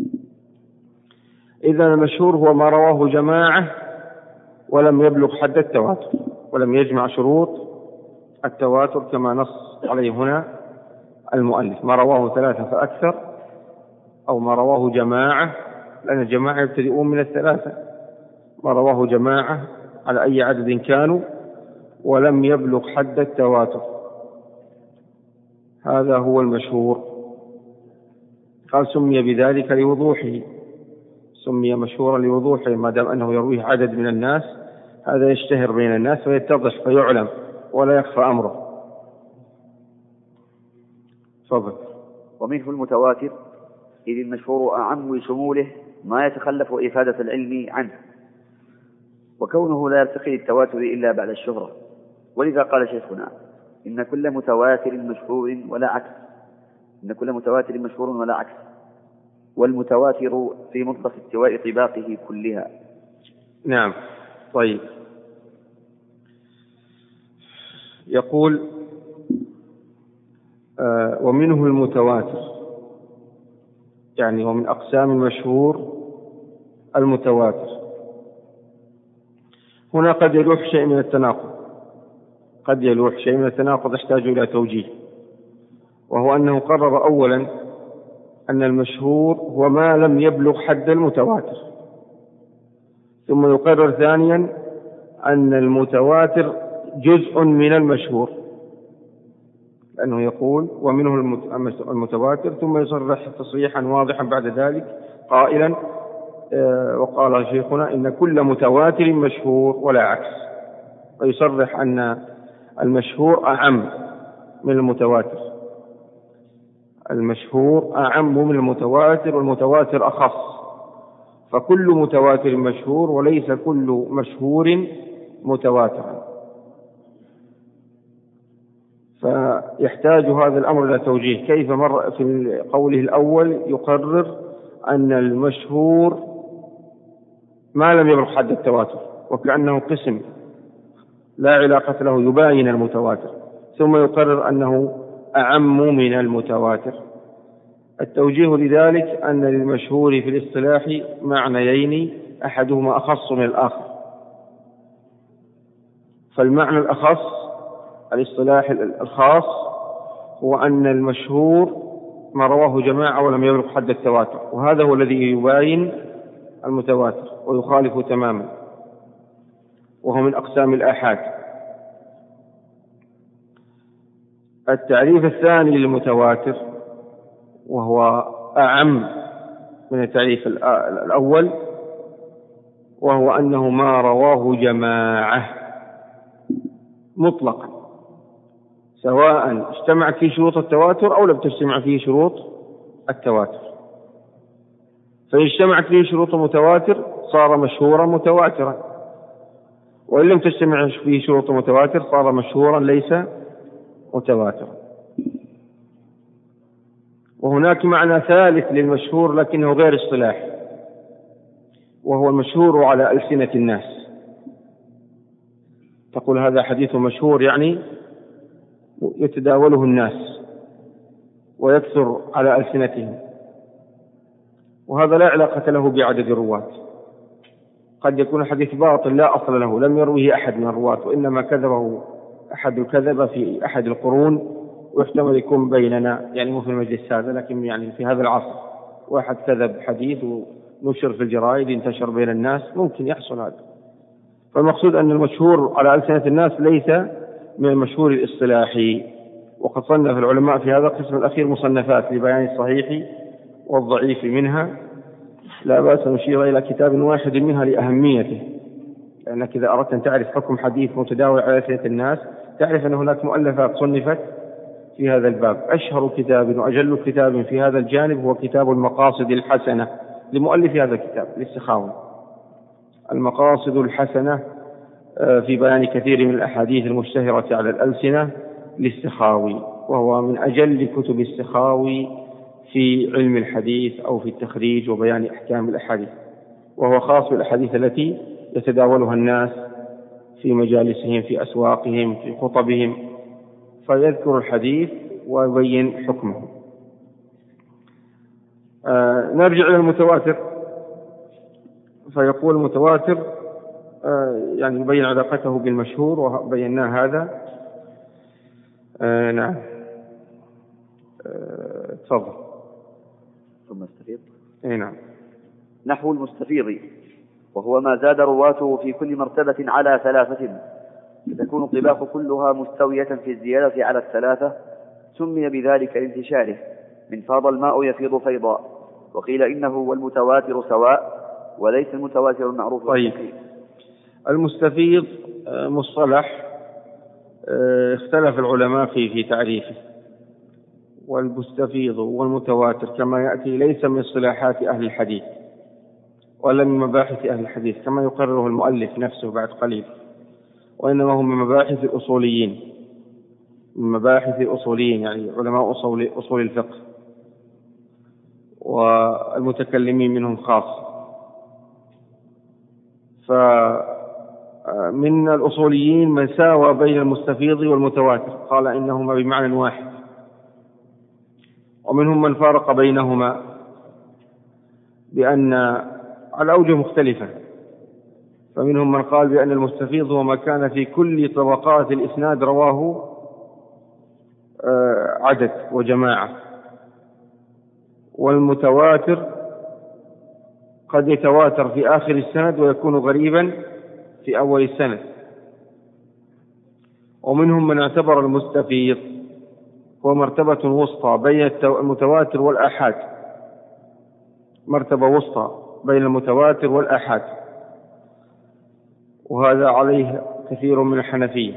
إذن المشهور هو ما رواه جماعة ولم يبلغ حد التواتر، ولم يجمع شروط التواتر كما نص عليه هنا المؤلف، ما رواه ثلاثة فأكثر أو ما رواه جماعة، لأن الجماعة يبتدئون من الثلاثة، ما رواه جماعة على أي عدد كانوا ولم يبلغ حد التواتر، هذا هو المشهور. قال سمي بذلك لوضوحه، سمي مشهورا لوضوحه، ما دام أنه يرويه عدد من الناس هذا يشتهر بين الناس فيتضح فيعلم ولا يخفى أمره. فضل. ومنه المتواتر إذ المشهور أعم لشموله ما يتخلف إفادة العلم عنه، وكونه لا يرتقي التواتر إلا بعد الشهرة. ولذا قال شيخنا إن كل متواتر مشهور ولا عكس إن كل متواتر مشهور ولا عكس والمتواتر في مطلق استواء طباقه كلها. نعم. طيب، يقول آه ومنه المتواتر، يعني ومن أقسام المشهور المتواتر. هنا قد يلوح شيء من التناقض قد يلوح شيء من التناقض يحتاج إلى توجيه، وهو أنه قرر أولا أن المشهور هو ما لم يبلغ حد المتواتر، ثم يقرر ثانيا أن المتواتر جزء من المشهور، لأنه يقول ومنه المتواتر، ثم يصرح تصريحا واضحا بعد ذلك قائلا آه وقال شيخنا إن كل متواتر مشهور ولا عكس، ويصرح أن المشهور أعم من المتواتر، المشهور أعم من المتواتر والمتواتر أخص، فكل متواتر مشهور وليس كل مشهور متواترا. فيحتاج هذا الأمر إلى توجيه. كيف مر في قوله الأول يقرر أن المشهور ما لم يبلغ حد التواتر وكأنه قسم لا علاقة له يباين المتواتر، ثم يقرر أنه أعم من المتواتر. التوجيه لذلك أن للمشهور في الاصطلاح معنيين أحدهما أخص من الآخر، فالمعنى الأخص الاصطلاح الخاص هو أن المشهور ما رواه جماعة ولم يبلغ حد التواتر، وهذا هو الذي يباين المتواتر ويخالف تماما. وهو من أقسام الآحاد. التعريف الثاني للمتواتر وهو أعم من التعريف الأول، وهو أنه ما رواه جماعة مطلقا، سواء اجتمعت فيه شروط التواتر أو لم تجتمع فيه شروط التواتر. فإن اجتمعت فيه شروط المتواتر صار مشهورا متواترا، وإن لم تجتمع فيه شروط متواتر صار مشهورا ليس متواترا. وهناك معنى ثالث للمشهور لكنه غير اصطلاحي، وهو المشهور على ألسنة الناس. تقول هذا حديث مشهور، يعني يتداوله الناس ويكثر على ألسنتهم، وهذا لا علاقة له بعدد الرواة. قد يكون الحديث باطل لا أصل له، لم يروه أحد من الرواة، وإنما كذبه أحد الكذبة في أحد القرون، واحتمل يكون بيننا، يعني مو في المجلس هذا لكن يعني في هذا العصر واحد كذب حديث ونشر في الجرائد انتشر بين الناس، ممكن يحصل هذا. فالمقصود أن المشهور على ألسنة الناس ليس من المشهور الاصطلاحي. وقد صنف العلماء في هذا القسم الأخير مصنفات لبيان الصحيح والضعيف منها، لا بأس نشير إلى كتاب واحد منها لأهميته، لأنك إذا أردت أن تعرف حكم حديث متداول على ألسنة الناس تعرف أن هناك مؤلفات صنفت في هذا الباب. أشهر كتاب وأجل كتاب في هذا الجانب هو كتاب المقاصد الحسنة لمؤلف هذا الكتاب للسخاوي. المقاصد الحسنة في بيان كثير من الأحاديث المشتهرة على الألسنة للسخاوي، وهو من أجل كتب السخاوي في علم الحديث أو في التخريج وبيان أحكام الأحاديث، وهو خاص بالأحاديث التي يتداولها الناس في مجالسهم في أسواقهم في خطبهم، فيذكر الحديث ويبين حكمه. آه نرجع إلى المتواتر، فيقول المتواتر آه يعني يبين علاقته بالمشهور، وبينا هذا. آه نعم آه تفضل. ثم استفيض. اي نعم. نحو المستفيض، وهو ما زاد رواته في كل مرتبة على ثلاثة، فتكون الطباق كلها مستوية في الزيادة على الثلاثة، سمي بذلك لانتشاره، من فاض الماء يفيض فيضا. وقيل إنه والمتواتر سواء، وليس المتواتر المعروف. طيب، المستفيض مصطلح اختلف العلماء في في تعريفه، والمستفيض والمتواتر كما يأتي ليس من اصطلاحات أهل الحديث ولا من مباحث أهل الحديث كما يقرره المؤلف نفسه بعد قليل، وإنما هم من مباحث الأصوليين، من مباحث الأصوليين يعني علماء أصول, أصول الفقه، والمتكلمين منهم خاص. فمن الأصوليين من ساوى بين المستفيض والمتواتر، قال إنهما بمعنى واحد، ومنهم من فارق بينهما بأن على أوجه مختلفة. فمنهم من قال بأن المستفيض هو ما كان في كل طبقات الإسناد رواه عدد وجماعة، والمتواتر قد يتواتر في آخر السند ويكون غريبا في أول السند. ومنهم من اعتبر المستفيض هو مرتبة وسطى بين المتواتر والآحاد، مرتبة وسطى بين المتواتر والآحاد، وهذا عليه كثير من الحنفية،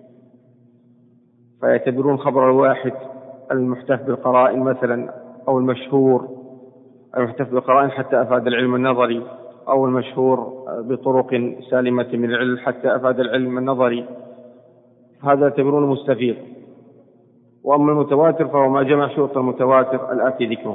فيعتبرون خبر الواحد المحتف بالقرائن مثلا، أو المشهور المحتف بالقرائن حتى أفاد العلم النظري، أو المشهور بطرق سالمة من العلم حتى أفاد العلم النظري، هذا يعتبرون مستفيض. وأما المتواتر فهو ما جمع شروط المتواتر الآتي ذكره.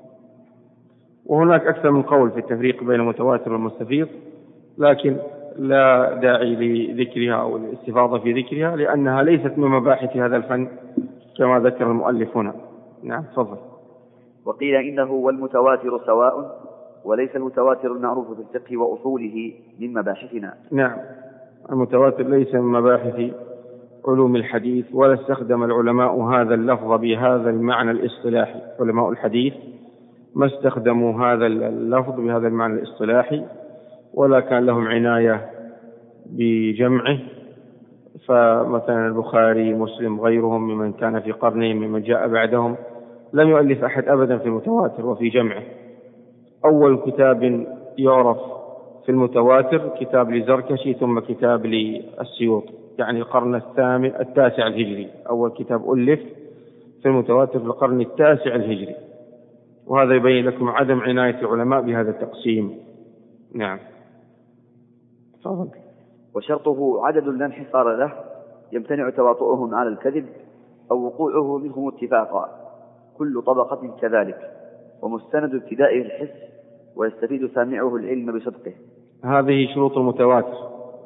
وهناك أكثر من قول في التفريق بين المتواتر والمستفيض، لكن لا داعي لذكرها أو الاستفاضة في ذكرها، لأنها ليست من مباحث هذا الفن كما ذكر المؤلف هنا. نعم تفضل. وقيل إنه والمتواتر سواء، وليس المتواتر المعروف في الفقه وأصوله من مباحثنا. نعم، المتواتر ليس من مباحث علوم الحديث، ولا استخدم العلماء هذا اللفظ بهذا المعنى الاصطلاحي. علماء الحديث ما استخدموا هذا اللفظ بهذا المعنى الاصطلاحي، ولا كان لهم عناية بجمعه، فمثلا البخاري، مسلم، غيرهم ممن كان في قرنهم ممن جاء بعدهم لم يؤلف أحد أبدا في المتواتر وفي جمعه. أول كتاب يعرف في المتواتر كتاب لزركشي، ثم كتاب للسيوط، يعني القرن الثامن التاسع الهجري. أول كتاب ألف في المتواتر في القرن التاسع الهجري، وهذا يبين لكم عدم عناية العلماء بهذا التقسيم. نعم. تفضل. وشرطه عدد لا انحصار له، يمتنع تواطؤهم على الكذب أو وقوعه منهم اتفاقا، كل طبقة كذلك، ومستند ابتدائه الحس، ويستفيد سامعه العلم بصدقه. هذه شروط المتواتر.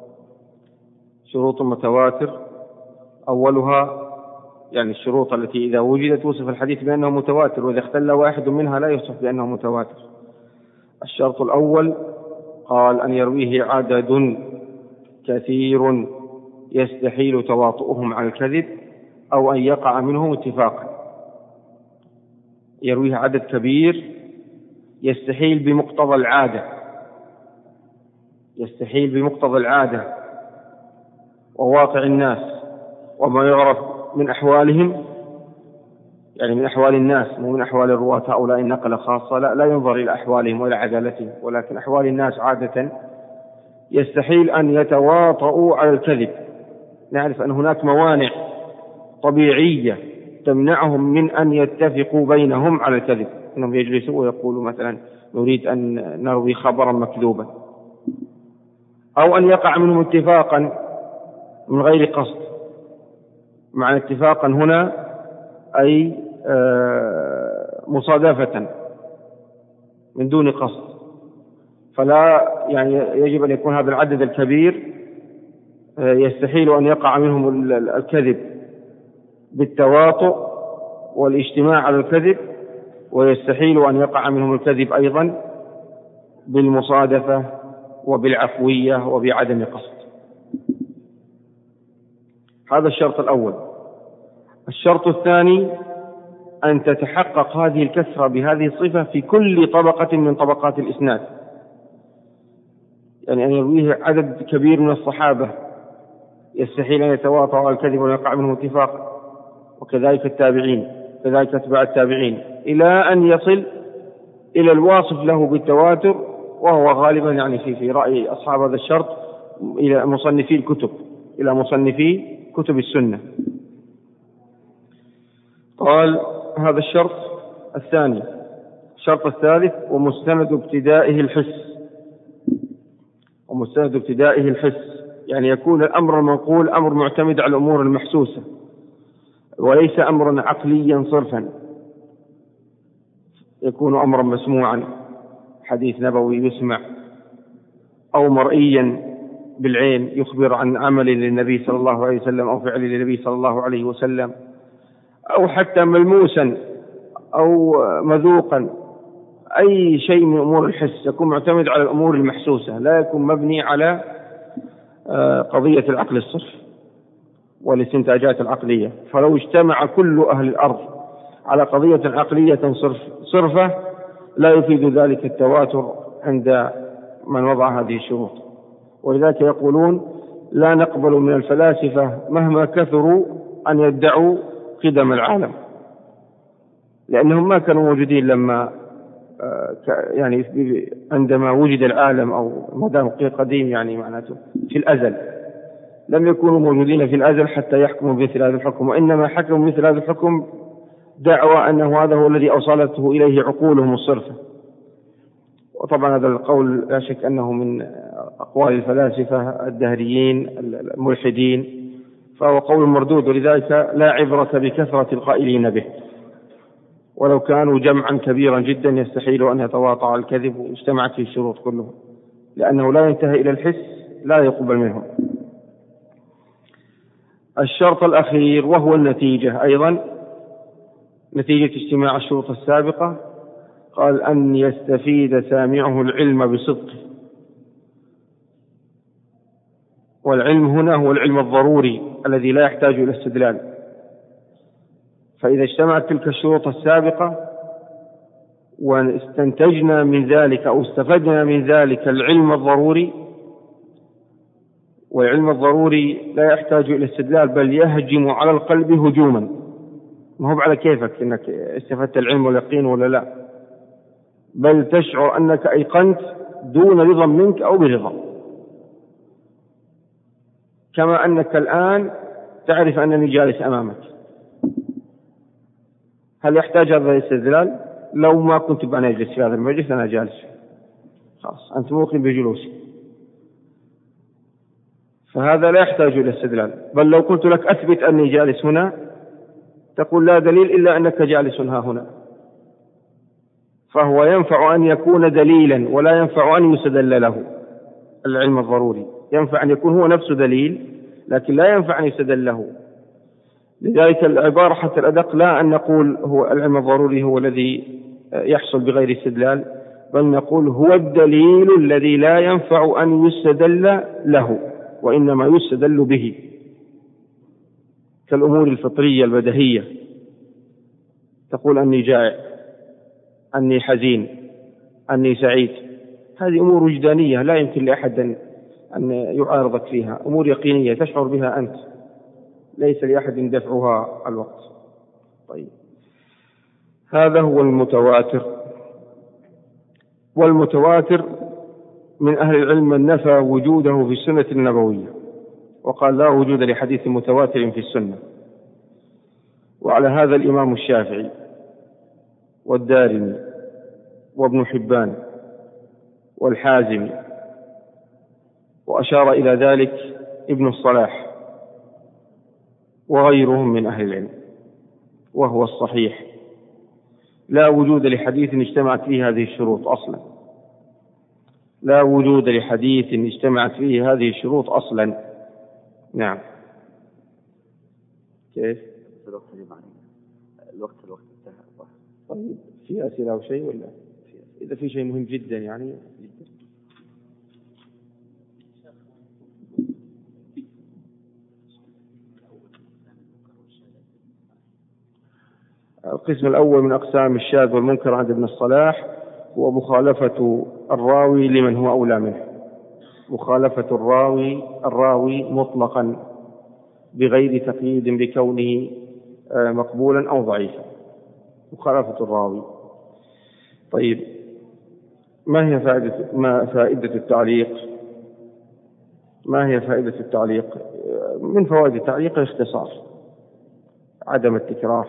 شروط المتواتر أولها يعني الشروط التي إذا وجدت وصف الحديث بأنه متواتر، وإذا اختل واحد منها لا يوصف بأنه متواتر. الشرط الأول قال أن يرويه عدد كثير يستحيل تواطؤهم على الكذب أو أن يقع منهم اتفاقا. يرويه عدد كبير يستحيل بمقتضى العادة، يستحيل بمقتضى العادة وواقع الناس وما يعرف من أحوالهم، يعني من أحوال الناس مو من أحوال الرواة هؤلاء النقلة خاصة، لا, لا ينظر إلى أحوالهم وإلى عدالتهم، ولكن أحوال الناس عادة. يستحيل أن يتواطؤوا على الكذب. نعرف أن هناك موانع طبيعية تمنعهم من أن يتفقوا بينهم على الكذب، أنهم يجلسوا ويقولوا مثلا نريد أن نروي خبرا مكذوبا، أو أن يقع منهم اتفاقا من غير قصد. معنى اتفاقا هنا أي مصادفة من دون قصد، فلا يعني يجب أن يكون هذا العدد الكبير يستحيل أن يقع منهم الكذب بالتواطؤ والاجتماع على الكذب، ويستحيل أن يقع منهم الكذب أيضا بالمصادفة وبالعفوية وبعدم قصد. هذا الشرط الأول. الشرط الثاني أن تتحقق هذه الكثرة بهذه الصفة في كل طبقة من طبقات الإسناد، يعني أن يرويه عدد كبير من الصحابة يستحيل أن يتواطؤوا على الكذب ويقع منهم اتفاق، وكذلك التابعين، كذلك أتباع التابعين، إلى أن يصل إلى الواصف له بالتواتر، وهو غالبا يعني في في رأي أصحاب هذا الشرط إلى مصنفي الكتب، إلى مصنفي كتب السنة. قال هذا الشرط الثاني. الشرط الثالث ومستند ابتدائه الحس. ومستند ابتدائه الحس يعني يكون الأمر المنقول أمر معتمد على الأمور المحسوسة، وليس أمرا عقليا صرفا، يكون أمرا مسموعا، حديث نبوي يسمع، أو مرئيا بالعين يخبر عن عمل للنبي صلى الله عليه وسلم أو فعل للنبي صلى الله عليه وسلم، أو حتى ملموسا أو مذوقا، أي شيء من أمور الحس يكون معتمد على الأمور المحسوسة، لا يكون مبني على قضية العقل الصرف والاستنتاجات العقلية. فلو اجتمع كل أهل الأرض على قضية عقلية صرف صرفة لا يفيد ذلك التواتر عند من وضع هذه الشروط. ولذلك يقولون لا نقبل من الفلاسفة مهما كثروا أن يدعوا قدم العالم، لأنهم ما كانوا موجودين لما يعني عندما وجد العالم، أو ما دام قديم يعني معناته في الأزل، لم يكونوا موجودين في الأزل حتى يحكموا بمثل هذا الحكم، وإنما حكموا مثل هذا الحكم دعوى أنه هذا هو الذي أوصلته إليه عقولهم الصرفة. وطبعا هذا القول لا شك أنه من أقوال الفلاسفة الدهريين الملحدين، فهو قول مردود، ولذلك لا عبرة بكثرة القائلين به، ولو كانوا جمعا كبيرا جدا يستحيل أن يتواطع الكذب واجتمعت فيه الشروط كلهم، لأنه لا ينتهي إلى الحس لا يقبل منهم. الشرط الأخير وهو النتيجة أيضا، نتيجة اجتماع الشروط السابقة، قال أن يستفيد سامعه العلم بصدقه. والعلم هنا هو العلم الضروري الذي لا يحتاج إلى استدلال. فإذا اجتمعت تلك الشروط السابقة واستنتجنا من ذلك أو استفدنا من ذلك العلم الضروري، والعلم الضروري لا يحتاج إلى استدلال، بل يهجم على القلب هجوما، ما هو على كيفك إنك استفدت العلم واليقين ولا لا، بل تشعر أنك أيقنت دون رضا منك أو برضا، كما أنك الآن تعرف أنني جالس أمامك. هل يحتاج هذا الاستدلال؟ لو ما كنت بأنا أجلس في هذا المجلس أنا جالس، خلاص أنت موقن بجلوسي، فهذا لا يحتاج إلى استدلال. بل لو قلت لك أثبت أني جالس هنا تقول لا دليل إلا أنك جالس ها هنا، فهو ينفع أن يكون دليلا ولا ينفع أن يستدل له. العلم الضروري ينفع أن يكون هو نفسه دليل، لكن لا ينفع أن يستدل له. لذلك العبارة حتى الأدق لا أن نقول هو العلم الضروري هو الذي يحصل بغير استدلال، بل نقول هو الدليل الذي لا ينفع أن يستدل له وإنما يستدل به، كالأمور الفطرية البدهية، تقول أني جائع، أني حزين، أني سعيد، هذه أمور وجدانية لا يمكن لأحد أن يعارضك فيها، أمور يقينية تشعر بها أنت، ليس لأحد دفعها الوقت. طيب، هذا هو المتواتر. والمتواتر من أهل العلم من نفى وجوده في السنة النبوية وقال لا وجود لحديث متواتر في السنة، وعلى هذا الإمام الشافعي والدارمي وابن حبان والحازمي، وأشار إلى ذلك ابن الصلاح وغيرهم من أهل العلم، وهو الصحيح لا وجود لحديث اجتمعت فيه هذه الشروط أصلا، لا وجود لحديث اجتمعت فيه هذه الشروط أصلا. نعم. كيف؟ الوقت الوقت الوقت طيب، في أسئلة أو شيء ولا؟ إذا في شيء مهم جدا يعني جدا. القسم الأول من أقسام الشاذ والمنكر عند ابن الصلاح هو مخالفة الراوي لمن هو أولى منه، مخالفة الراوي الراوي مطلقا بغير تقييد بكونه مقبولا أو ضعيفا، مخالفة الراوي. طيب، ما هي فائدة ما فائدة التعليق؟ ما هي فائدة التعليق؟ من فوائد التعليق الاختصار، عدم التكرار.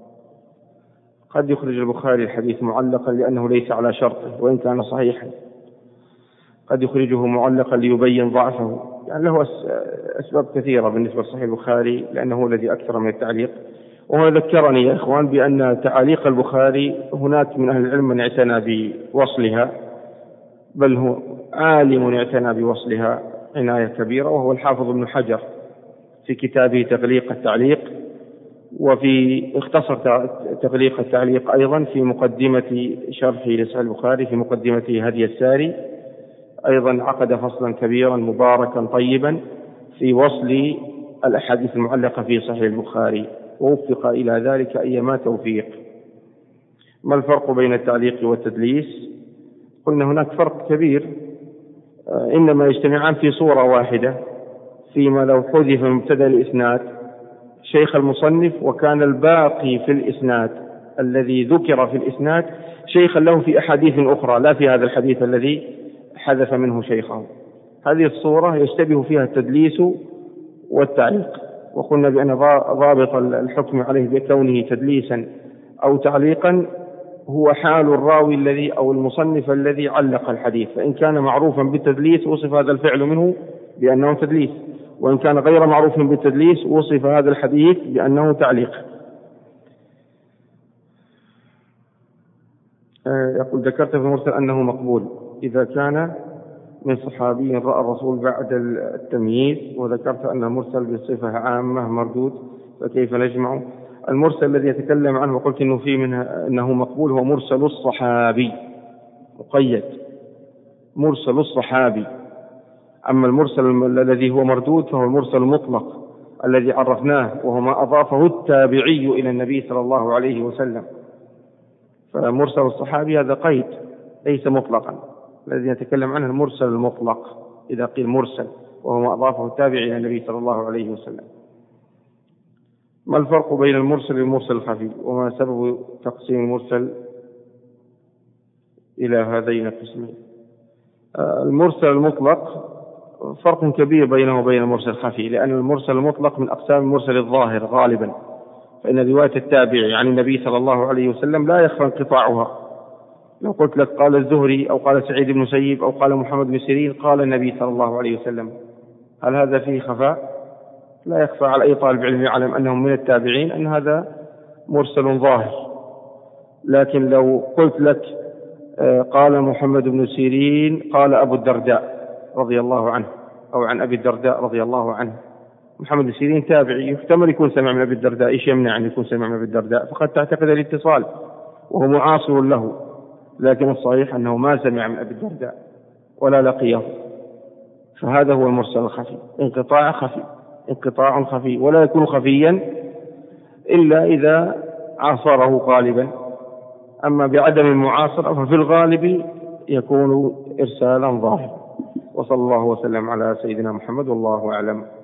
قد يخرج البخاري الحديث معلقا لأنه ليس على شرطه وإن كان صحيحا، قد يخرجه معلقا ليبين ضعفه، يعني له أسباب كثيرة بالنسبة لصحيح البخاري لأنه الذي أكثر من التعليق. وهو ذكرني يا إخوان بأن تعاليق البخاري هناك من أهل العلم من اعتنى بوصلها، بل هو عالم اعتنى بوصلها عناية كبيرة، وهو الحافظ ابن حجر في كتابه تغليق التعليق، وفي اختصر تغليق التعليق أيضا في مقدمة شرحه لصحيح البخاري، في مقدمة هدي الساري أيضا عقد فصلا كبيرا مباركا طيبا في وصل الأحاديث المعلقة في صحيح البخاري، ووفق إلى ذلك أيما توفيق. ما الفرق بين التعليق والتدليس؟ قلنا هناك فرق كبير، إنما يجتمعان في صورة واحدة، فيما لو حذف مبتدأ الإسناد شيخ المصنف وكان الباقي في الإسناد الذي ذكر في الإسناد شيخا له في أحاديث أخرى لا في هذا الحديث الذي حذف منه شيخه، هذه الصورة يشتبه فيها التدليس والتعليق. وقلنا بأن ضابط الحكم عليه بكونه تدليسا أو تعليقا هو حال الراوي الذي أو المصنف الذي علق الحديث، فإن كان معروفا بالتدليس وصف هذا الفعل منه بأنه تدليس، وإن كان غير معروف بالتدليس وصف هذا الحديث بأنه تعليق. يقول ذكرت في المرسل أنه مقبول إذا كان من صحابي رأى الرسول بعد التمييز، وذكرت أن المرسل بصفة عامة مردود، فكيف نجمع المرسل الذي يتكلم عنه وقلت إنه فيه منها أنه مقبول هو مرسل الصحابي مقيد، مرسل الصحابي. أما المرسل الذي هو مردود فهو المرسل المطلق الذي عرفناه وهو ما أضافه التابعي إلى النبي صلى الله عليه وسلم، فمرسل الصحابي هذا قيد ليس مطلقا، الذي يتكلم عنه المرسل المطلق إذا قيل مرسل، وهو ما أضافه التابعي إلى النبي صلى الله عليه وسلم. ما الفرق بين المرسل والمرسل الخفي، وما سبب تقسيم المرسل إلى هذين القسمين؟ المرسل المطلق فرق كبير بينه وبين المرسل الخفي، لأن المرسل المطلق من أقسام المرسل الظاهر غالبا، فإن رواية التابعي عن النبي صلى الله عليه وسلم لا يخفى انقطاعها. لو قلت لك قال الزهري أو قال سعيد بن المسيب أو قال محمد بن سيرين قال النبي صلى الله عليه وسلم، هل هذا فيه خفاء؟ لا يخفى على أي طالب علم يعلم أنهم من التابعين أن هذا مرسل ظاهر. لكن لو قلت لك قال محمد بن سيرين قال أبو الدرداء رضي الله عنه، أو عن أبي الدرداء رضي الله عنه، محمد بن سيرين تابعي، يحتمل يكون سمع من أبي الدرداء، إيش يمنع أن يكون سمع من أبي الدرداء؟ فقد تعتقد الاتصال وهو معاصر له، لكن الصحيح أنه ما سمع من أبي الدرداء ولا لقيه. فهذا هو المرسل الخفي، انقطاع خفي، انقطاع خفي، ولا يكون خفيا إلا إذا عاصره غالبا. أما بعدم المعاصرة ففي الغالب يكون إرسالا ظاهرا. وصلى الله وسلم على سيدنا محمد والله أعلم.